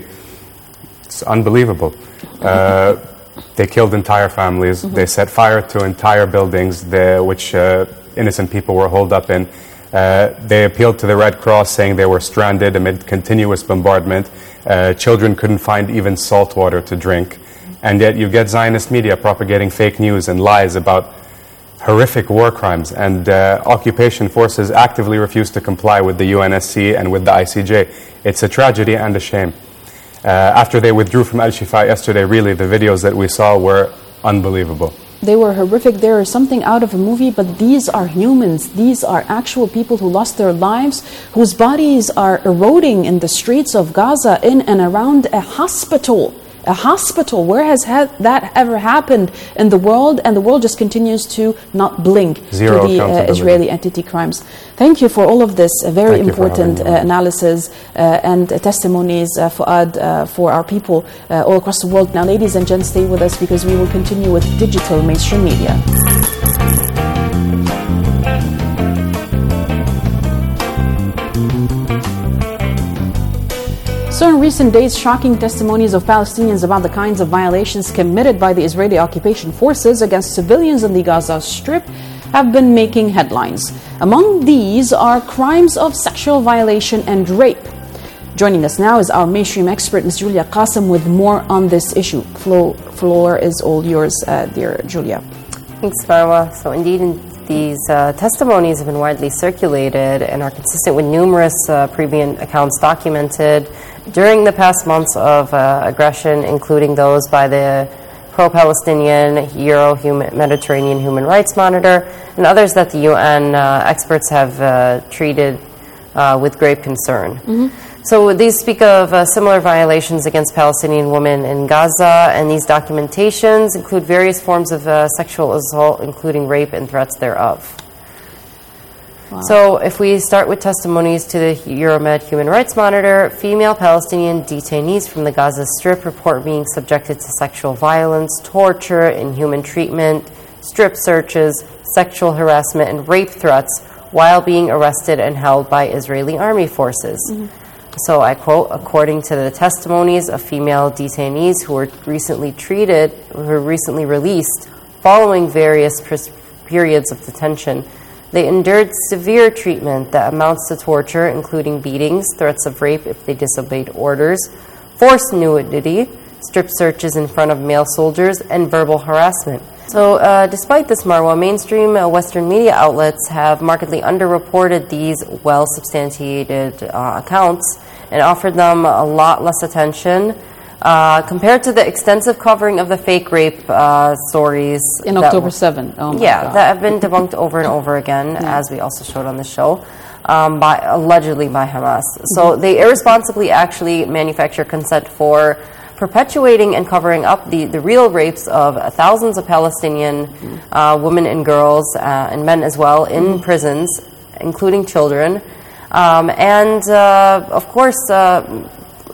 it's unbelievable. Uh, They killed entire families. Mm-hmm. They set fire to entire buildings, there, which uh, innocent people were holed up in. Uh, they appealed to the Red Cross, saying they were stranded amid continuous bombardment. Uh, children couldn't find even salt water to drink. And yet you get Zionist media propagating fake news and lies about horrific war crimes. And uh, occupation forces actively refuse to comply with the U N S C and with the I C J. It's a tragedy and a shame. Uh, after they withdrew from Al-Shifa yesterday, really, the videos that we saw were unbelievable. They were horrific. There is something out of a movie, but these are humans. These are actual people who lost their lives, whose bodies are eroding in the streets of Gaza, in and around a hospital. a hospital. Where has ha- that ever happened in the world? And the world just continues to not blink Zero to the uh, Israeli anti-crimes. Thank you for all of this uh, very Thank important uh, analysis uh, and uh, testimonies, uh, Fuad, uh, for our people uh, all across the world. Now, ladies and gents, stay with us because we will continue with digital mainstream media. So in recent days, shocking testimonies of Palestinians about the kinds of violations committed by the Israeli occupation forces against civilians in the Gaza Strip have been making headlines. Among these are crimes of sexual violation and rape. Joining us now is our mainstream expert, Miz Julia Qasim, with more on this issue. Flo- floor is all yours, uh, dear Julia. Thanks, Marwa. So indeed, these uh, testimonies have been widely circulated and are consistent with numerous uh, previous accounts documented during the past months of uh, aggression, including those by the pro-Palestinian Euro-Mediterranean Human Rights Monitor and others that the U N uh, experts have uh, treated uh, with grave concern. Mm-hmm. So these speak of uh, similar violations against Palestinian women in Gaza, and these documentations include various forms of uh, sexual assault, including rape and threats thereof. Wow. So if we start with testimonies to the Euromed Human Rights Monitor, female Palestinian detainees from the Gaza Strip report being subjected to sexual violence, torture, inhuman treatment, strip searches, sexual harassment, and rape threats while being arrested and held by Israeli army forces. Mm-hmm. So I quote, according to the testimonies of female detainees who were recently treated, who were recently released, following various pers- periods of detention, they endured severe treatment that amounts to torture, including beatings, threats of rape if they disobeyed orders, forced nudity, strip searches in front of male soldiers, and verbal harassment. So uh, despite this, Marwa, mainstream uh, Western media outlets have markedly underreported these well-substantiated uh, accounts and offered them a lot less attention uh, compared to the extensive covering of the fake rape uh, stories. In October seventh. Oh my yeah, God. that have been debunked over and over again, Yeah. as we also showed on the show, um, by allegedly by Hamas. So they irresponsibly actually manufacture consent for perpetuating and covering up the, the real rapes of thousands of Palestinian uh, women and girls uh, and men as well in prisons, including children. Um, and, uh, of course, uh,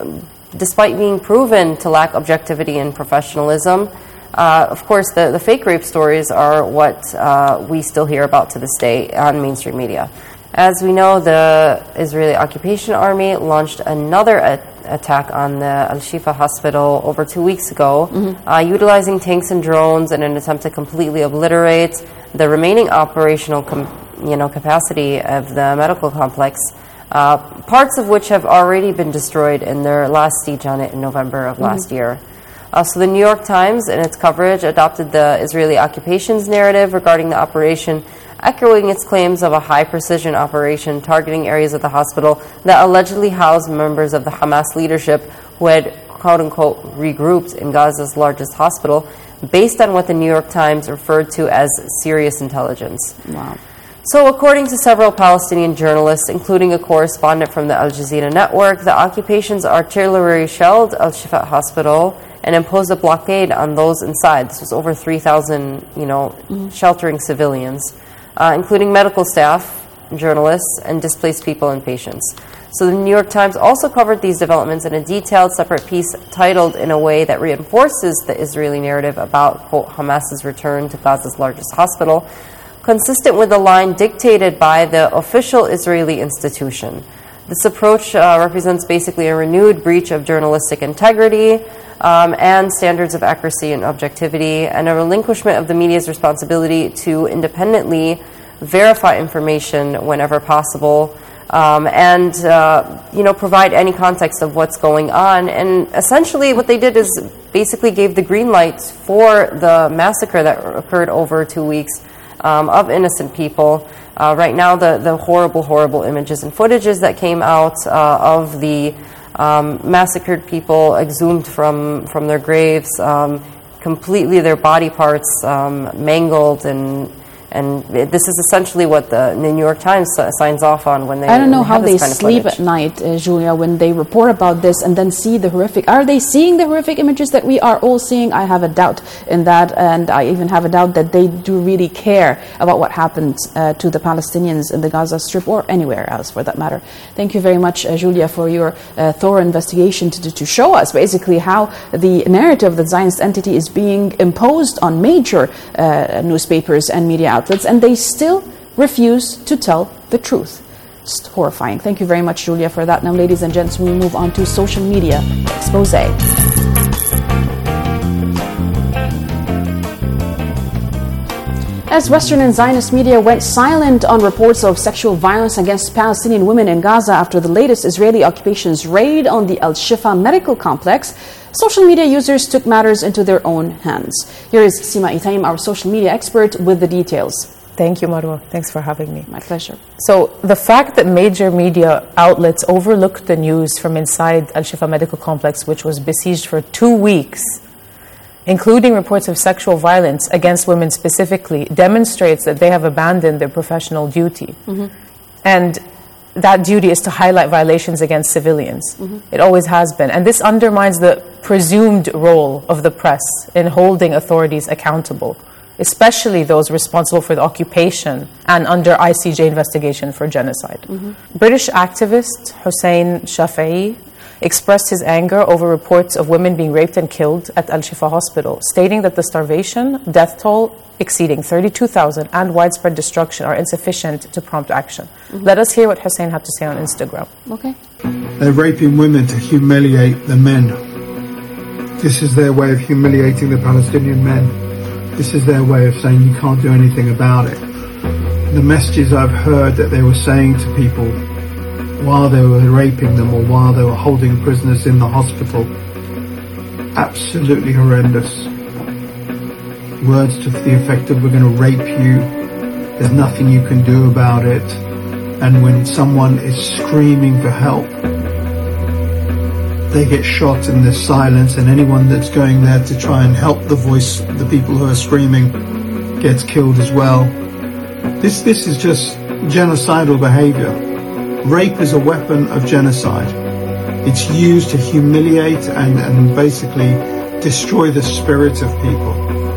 despite being proven to lack objectivity and professionalism, uh, of course, the, the fake rape stories are what uh, we still hear about to this day on mainstream media. As we know, the Israeli Occupation Army launched another a- attack on the Al-Shifa hospital over two weeks ago, Mm-hmm. uh, utilizing tanks and drones in an attempt to completely obliterate the remaining operational com- you know, capacity of the medical complex, uh, parts of which have already been destroyed in their last siege on it in November of Mm-hmm. last year. Uh, so the New York Times, in its coverage, adopted the Israeli occupation's narrative regarding the operation, echoing its claims of a high-precision operation targeting areas of the hospital that allegedly housed members of the Hamas leadership who had, quote-unquote, regrouped in Gaza's largest hospital, based on what the New York Times referred to as serious intelligence. Wow. So according to several Palestinian journalists, including a correspondent from the Al Jazeera network, the occupation's artillery shelled Al-Shifa hospital and imposed a blockade on those inside. This was over three thousand, you know, Mm-hmm. sheltering civilians, uh, including medical staff, journalists, and displaced people and patients. So the New York Times also covered these developments in a detailed separate piece titled in a way that reinforces the Israeli narrative about, quote, Hamas's return to Gaza's largest hospital, consistent with the line dictated by the official Israeli institution. This approach uh, represents basically a renewed breach of journalistic integrity um, and standards of accuracy and objectivity, and a relinquishment of the media's responsibility to independently verify information whenever possible, um, and uh, you know, provide any context of what's going on. And essentially what they did is basically gave the green light for the massacre that occurred over two weeks um, of innocent people. Uh, right now, the, the horrible, horrible images and footages that came out uh, of the um, massacred people exhumed from, from their graves, um, completely their body parts um, mangled and And this is essentially what the New York Times signs off on when they I don't know how they kind of sleep footage. at night, uh, Julia, when they report about this and then see the horrific... Are they seeing the horrific images that we are all seeing? I have a doubt in that, and I even have a doubt that they do really care about what happened uh, to the Palestinians in the Gaza Strip or anywhere else, for that matter. Thank you very much, uh, Julia, for your uh, thorough investigation to, to show us basically how the narrative of the Zionist entity is being imposed on major uh, newspapers and media outlets, and they still refuse to tell the truth. It's horrifying. Thank you very much, Julia, for that. Now, ladies and gents, we move on to social media expose. As Western and Zionist media went silent on reports of sexual violence against Palestinian women in Gaza after the latest Israeli occupation's raid on the Al-Shifa medical complex, social media users took matters into their own hands. Here is Sima Itaim, our social media expert, with the details. Thank you, Marwa. Thanks for having me. My pleasure. So the fact that major media outlets overlooked the news from inside Al-Shifa medical complex, which was besieged for two weeks, including reports of sexual violence against women specifically, demonstrates that they have abandoned their professional duty. Mm-hmm. And that duty is to highlight violations against civilians. Mm-hmm. It always has been. And this undermines the presumed role of the press in holding authorities accountable, especially those responsible for the occupation and under I C J investigation for genocide. Mm-hmm. British activist Hussein Shafi'i expressed his anger over reports of women being raped and killed at Al-Shifa Hospital, stating that the starvation, death toll exceeding thirty-two thousand, and widespread destruction are insufficient to prompt action. Mm-hmm. Let us hear what Hussein had to say on Instagram. Okay. They're raping women to humiliate the men. This is their way of humiliating the Palestinian men. This is their way of saying you can't do anything about it. The messages I've heard that they were saying to people while they were raping them or while they were holding prisoners in the hospital, absolutely horrendous. Words to the effect of, we're going to rape you, there's nothing you can do about it. And when someone is screaming for help, they get shot in this silence, and anyone that's going there to try and help the voice, the people who are screaming, gets killed as well. This, this is just genocidal behavior. Rape is a weapon of genocide. It's used to humiliate and, and basically destroy the spirit of people.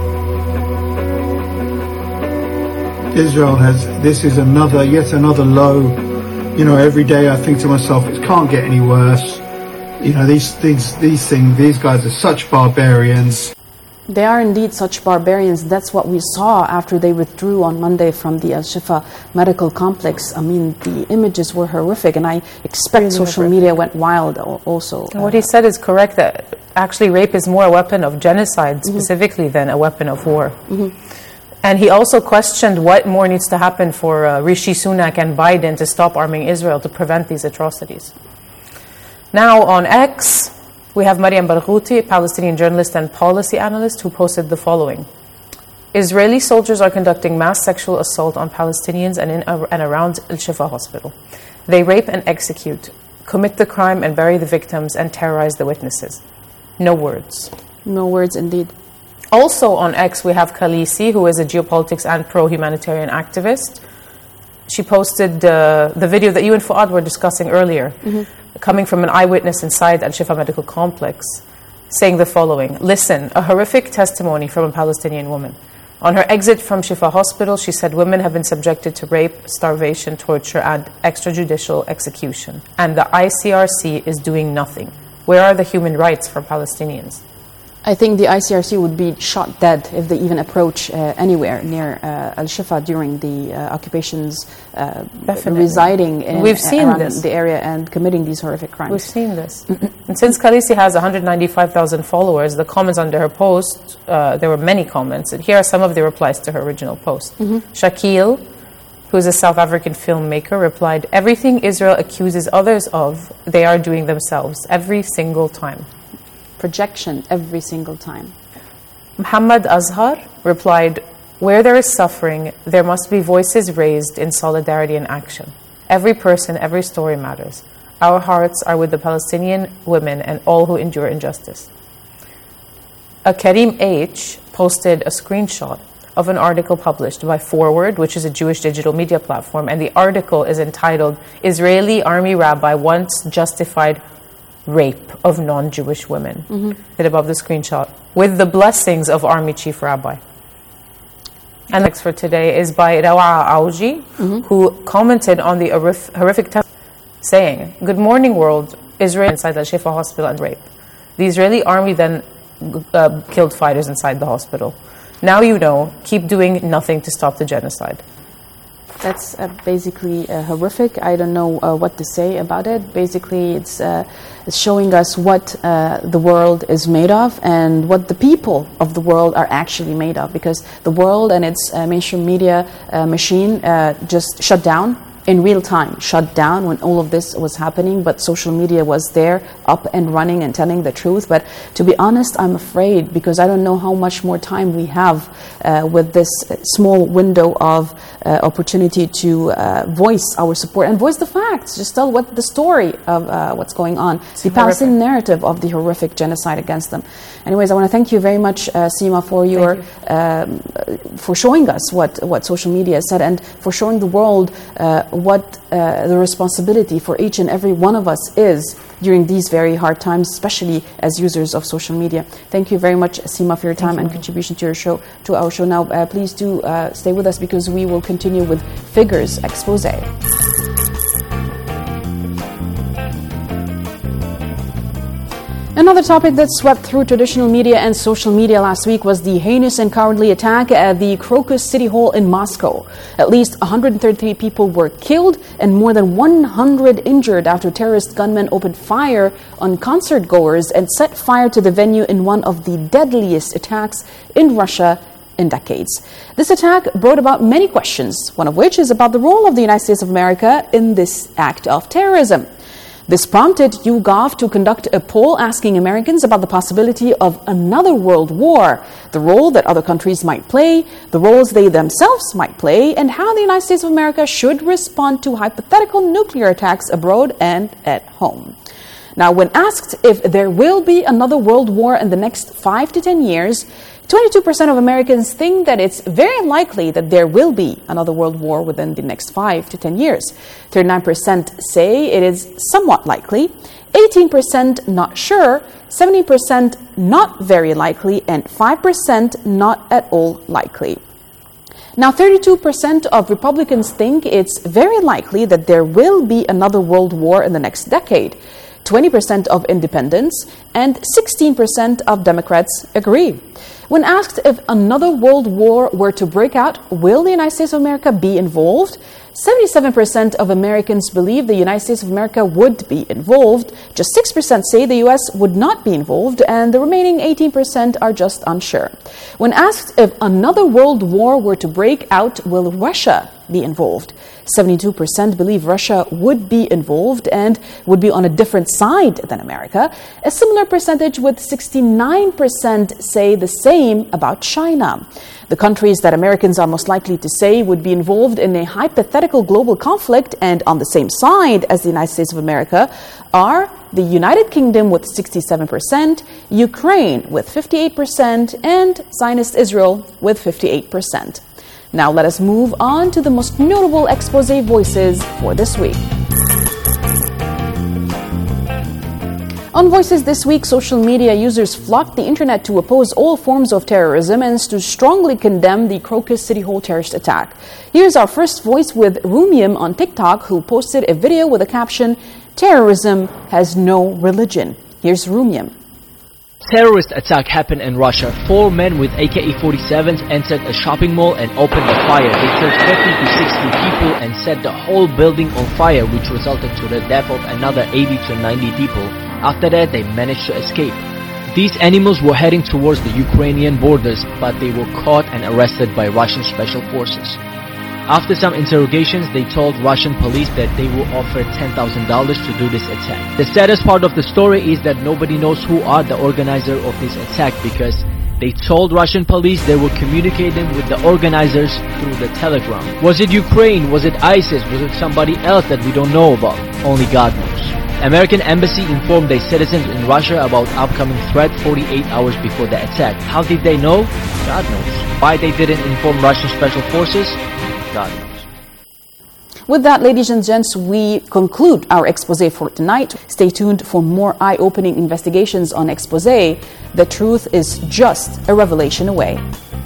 Israel has, this is another, yet another low. You know, every day I think to myself, it can't get any worse. You know, these things, these things, these guys are such barbarians. They are indeed such barbarians. That's what we saw after they withdrew on Monday from the Al-Shifa medical complex. I mean, the images were horrific, and I expect really social horrific. media went wild also. And what he said is correct, that actually rape is more a weapon of genocide mm-hmm. specifically than a weapon of war. Mm-hmm. And he also questioned what more needs to happen for uh, Rishi Sunak and Biden to stop arming Israel to prevent these atrocities. Now on X, we have Mariam Barghouti, a Palestinian journalist and policy analyst, who posted the following. Israeli soldiers are conducting mass sexual assault on Palestinians and in and around Al-Shifa Hospital. They rape and execute, commit the crime and bury the victims, and terrorize the witnesses. No words. No words indeed. Also on X, we have Khaleesi, who is a geopolitics and pro-humanitarian activist. She posted uh, the video that you and Fuad were discussing earlier, mm-hmm. coming from an eyewitness inside Al-Shifa Medical Complex, saying the following. Listen, a horrific testimony from a Palestinian woman. On her exit from Shifa Hospital, she said women have been subjected to rape, starvation, torture, and extrajudicial execution. And the I C R C is doing nothing. Where are the human rights for Palestinians? I think the I C R C would be shot dead if they even approach uh, anywhere near uh, Al-Shifa during the uh, occupations, uh, residing in, We've seen around this. the area and committing these horrific crimes. We've seen this. And since Khaleesi has one hundred ninety-five thousand followers, the comments under her post, uh, there were many comments, and here are some of the replies to her original post. Mm-hmm. Shakil, who is a South African filmmaker, replied, everything Israel accuses others of, they are doing themselves every single time. Projection every single time. Muhammad Azhar replied, where there is suffering, there must be voices raised in solidarity and action. Every person, every story matters. Our hearts are with the Palestinian women and all who endure injustice. A Karim H posted a screenshot of an article published by Forward, which is a Jewish digital media platform, and the article is entitled, Israeli Army Rabbi Once Justified Rape of Non-Jewish Women. Mm-hmm. Right above the screenshot. With the blessings of Army Chief Rabbi. And the next for today is by Rawa Auji, mm-hmm. who commented on the horrific, horrific text, saying, Good morning, world. Israel inside Al-Shifa hospital and rape. The Israeli army then uh, killed fighters inside the hospital. Now you know, keep doing nothing to stop the genocide. That's uh, basically uh, horrific. I don't know uh, what to say about it. Basically, it's, uh, it's showing us what uh, the world is made of and what the people of the world are actually made of, because the world and its uh, mainstream media uh, machine uh, just shut down in real time, shut down when all of this was happening, but social media was there, up and running and telling the truth. But to be honest, I'm afraid, because I don't know how much more time we have uh, with this small window of uh, opportunity to uh, voice our support and voice the facts. Just tell what the story of uh, what's going on, it's the horrific. Palestinian narrative of the horrific genocide against them. Anyways, I want to thank you very much, uh, Sima, for your you. um, for showing us what, what social media said, and for showing the world uh, what uh, the responsibility for each and every one of us is during these very hard times, especially as users of social media. Thank you very much, Sima, for your time and contribution to your show, to our show. Now, uh, please do uh, stay with us, because we will continue with Figures Expose. Another topic that swept through traditional media and social media last week was the heinous and cowardly attack at the Crocus City Hall in Moscow. At least one hundred thirty-three people were killed and more than one hundred injured after terrorist gunmen opened fire on concert goers and set fire to the venue in one of the deadliest attacks in Russia in decades. This attack brought about many questions, one of which is about the role of the United States of America in this act of terrorism. This prompted YouGov to conduct a poll asking Americans about the possibility of another world war, the role that other countries might play, the roles they themselves might play, and how the United States of America should respond to hypothetical nuclear attacks abroad and at home. Now, when asked if there will be another world war in the next five to ten years, twenty-two percent of Americans think that it's very likely that there will be another world war within the next five to ten years. thirty-nine percent say it is somewhat likely, eighteen percent not sure, seventy percent not very likely, and five percent not at all likely. Now, thirty-two percent of Republicans think it's very likely that there will be another world war in the next decade. twenty percent of independents and sixteen percent of Democrats agree. When asked if another world war were to break out, will the United States of America be involved? seventy-seven percent of Americans believe the United States of America would be involved. Just six percent say the U S would not be involved, and the remaining eighteen percent are just unsure. When asked if another world war were to break out, will Russia be involved? seventy-two percent believe Russia would be involved and would be on a different side than America. A similar percentage with sixty-nine percent say the same about China. The countries that Americans are most likely to say would be involved in a hypothetical global conflict and on the same side as the United States of America are the United Kingdom with sixty-seven percent, Ukraine with fifty-eight percent, and Zionist Israel with fifty-eight percent. Now let us move on to the most notable expose voices for this week. On Voices this week, social media users flocked the internet to oppose all forms of terrorism and to strongly condemn the Crocus City Hall terrorist attack. Here's our first voice with Rumium on TikTok, who posted a video with a caption, "Terrorism has no religion." Here's Rumium. Terrorist attack happened in Russia. Four men with A K forty-sevens entered a shopping mall and opened a fire. They killed fifty to sixty people and set the whole building on fire, which resulted to the death of another eighty to ninety people. After that, they managed to escape. These animals were heading towards the Ukrainian borders, but they were caught and arrested by Russian special forces. After some interrogations, they told Russian police that they will offer ten thousand dollars to do this attack. The saddest part of the story is that nobody knows who are the organizer of this attack, because they told Russian police they were communicating with the organizers through the telegram. Was it Ukraine? Was it ISIS? Was it somebody else that we don't know about? Only God knows. American embassy informed their citizens in Russia about upcoming threat forty-eight hours before the attack. How did they know? God knows. Why they didn't inform Russian special forces? God knows. With that, ladies and gents, we conclude our expose for tonight. Stay tuned for more eye-opening investigations on Expose. The truth is just a revelation away.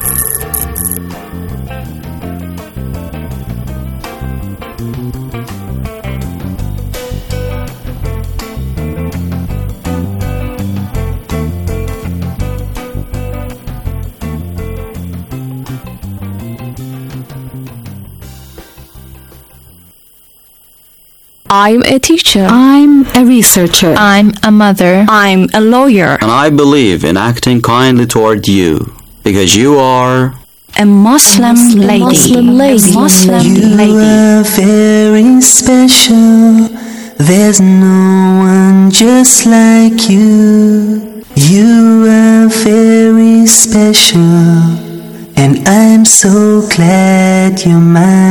I'm a teacher. I'm a researcher. I'm a mother. I'm a lawyer. And I believe in acting kindly toward you, because you are a Muslim, Muslim lady. Muslim lady. A Muslim you lady. are very special. There's no one just like you. You are very special, and I'm so glad you're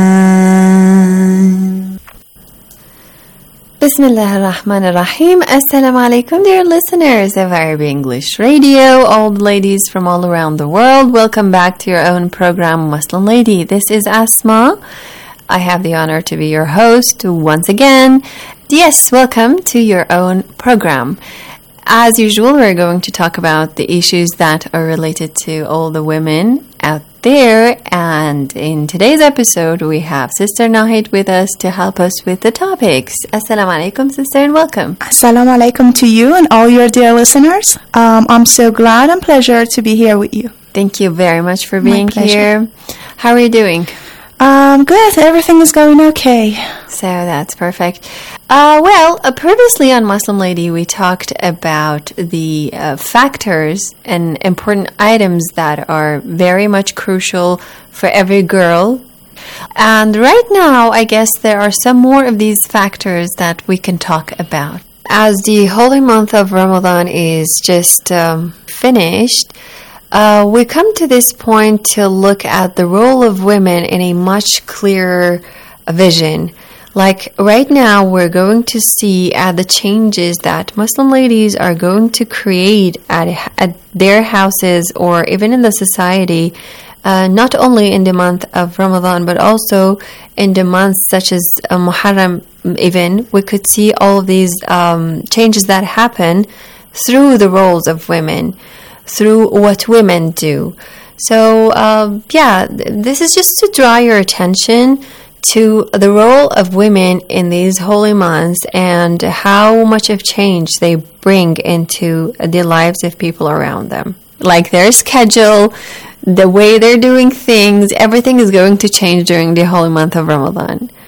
mine. Bismillah ar-Rahman ar-Rahim. Assalamu alaikum, dear listeners of Arabic English Radio, all the ladies from all around the world. Welcome back to your own program, Muslim Lady. This is Asma. I have the honor to be your host once again. Yes, welcome to your own program. As usual, we're going to talk about the issues that are related to all the women out there, and in today's episode we have Sister Nahid with us to help us with the topics. Assalamu alaikum, sister, and welcome. Assalamu alaikum to you and all your dear listeners. Um, I'm so glad and pleasure to be here with you. Thank you very much for being here. How are you doing? Um, good. Everything is going okay. So that's perfect. Uh, well, uh, previously on Muslim Lady, we talked about the uh, factors and important items that are very much crucial for every girl. And right now, I guess there are some more of these factors that we can talk about. As the holy month of Ramadan is just um, finished, Uh, we come to this point to look at the role of women in a much clearer vision. Like right now, we're going to see at the changes that Muslim ladies are going to create at, at their houses or even in the society, uh, not only in the month of Ramadan, but also in the months such as uh, Muharram even. We could see all of these um, changes that happen through the roles of women, through what women do. So, uh, yeah, th- this is just to draw your attention to the role of women in these holy months and how much of change they bring into the lives of people around them. Like their schedule, the way they're doing things, everything is going to change during the holy month of Ramadan.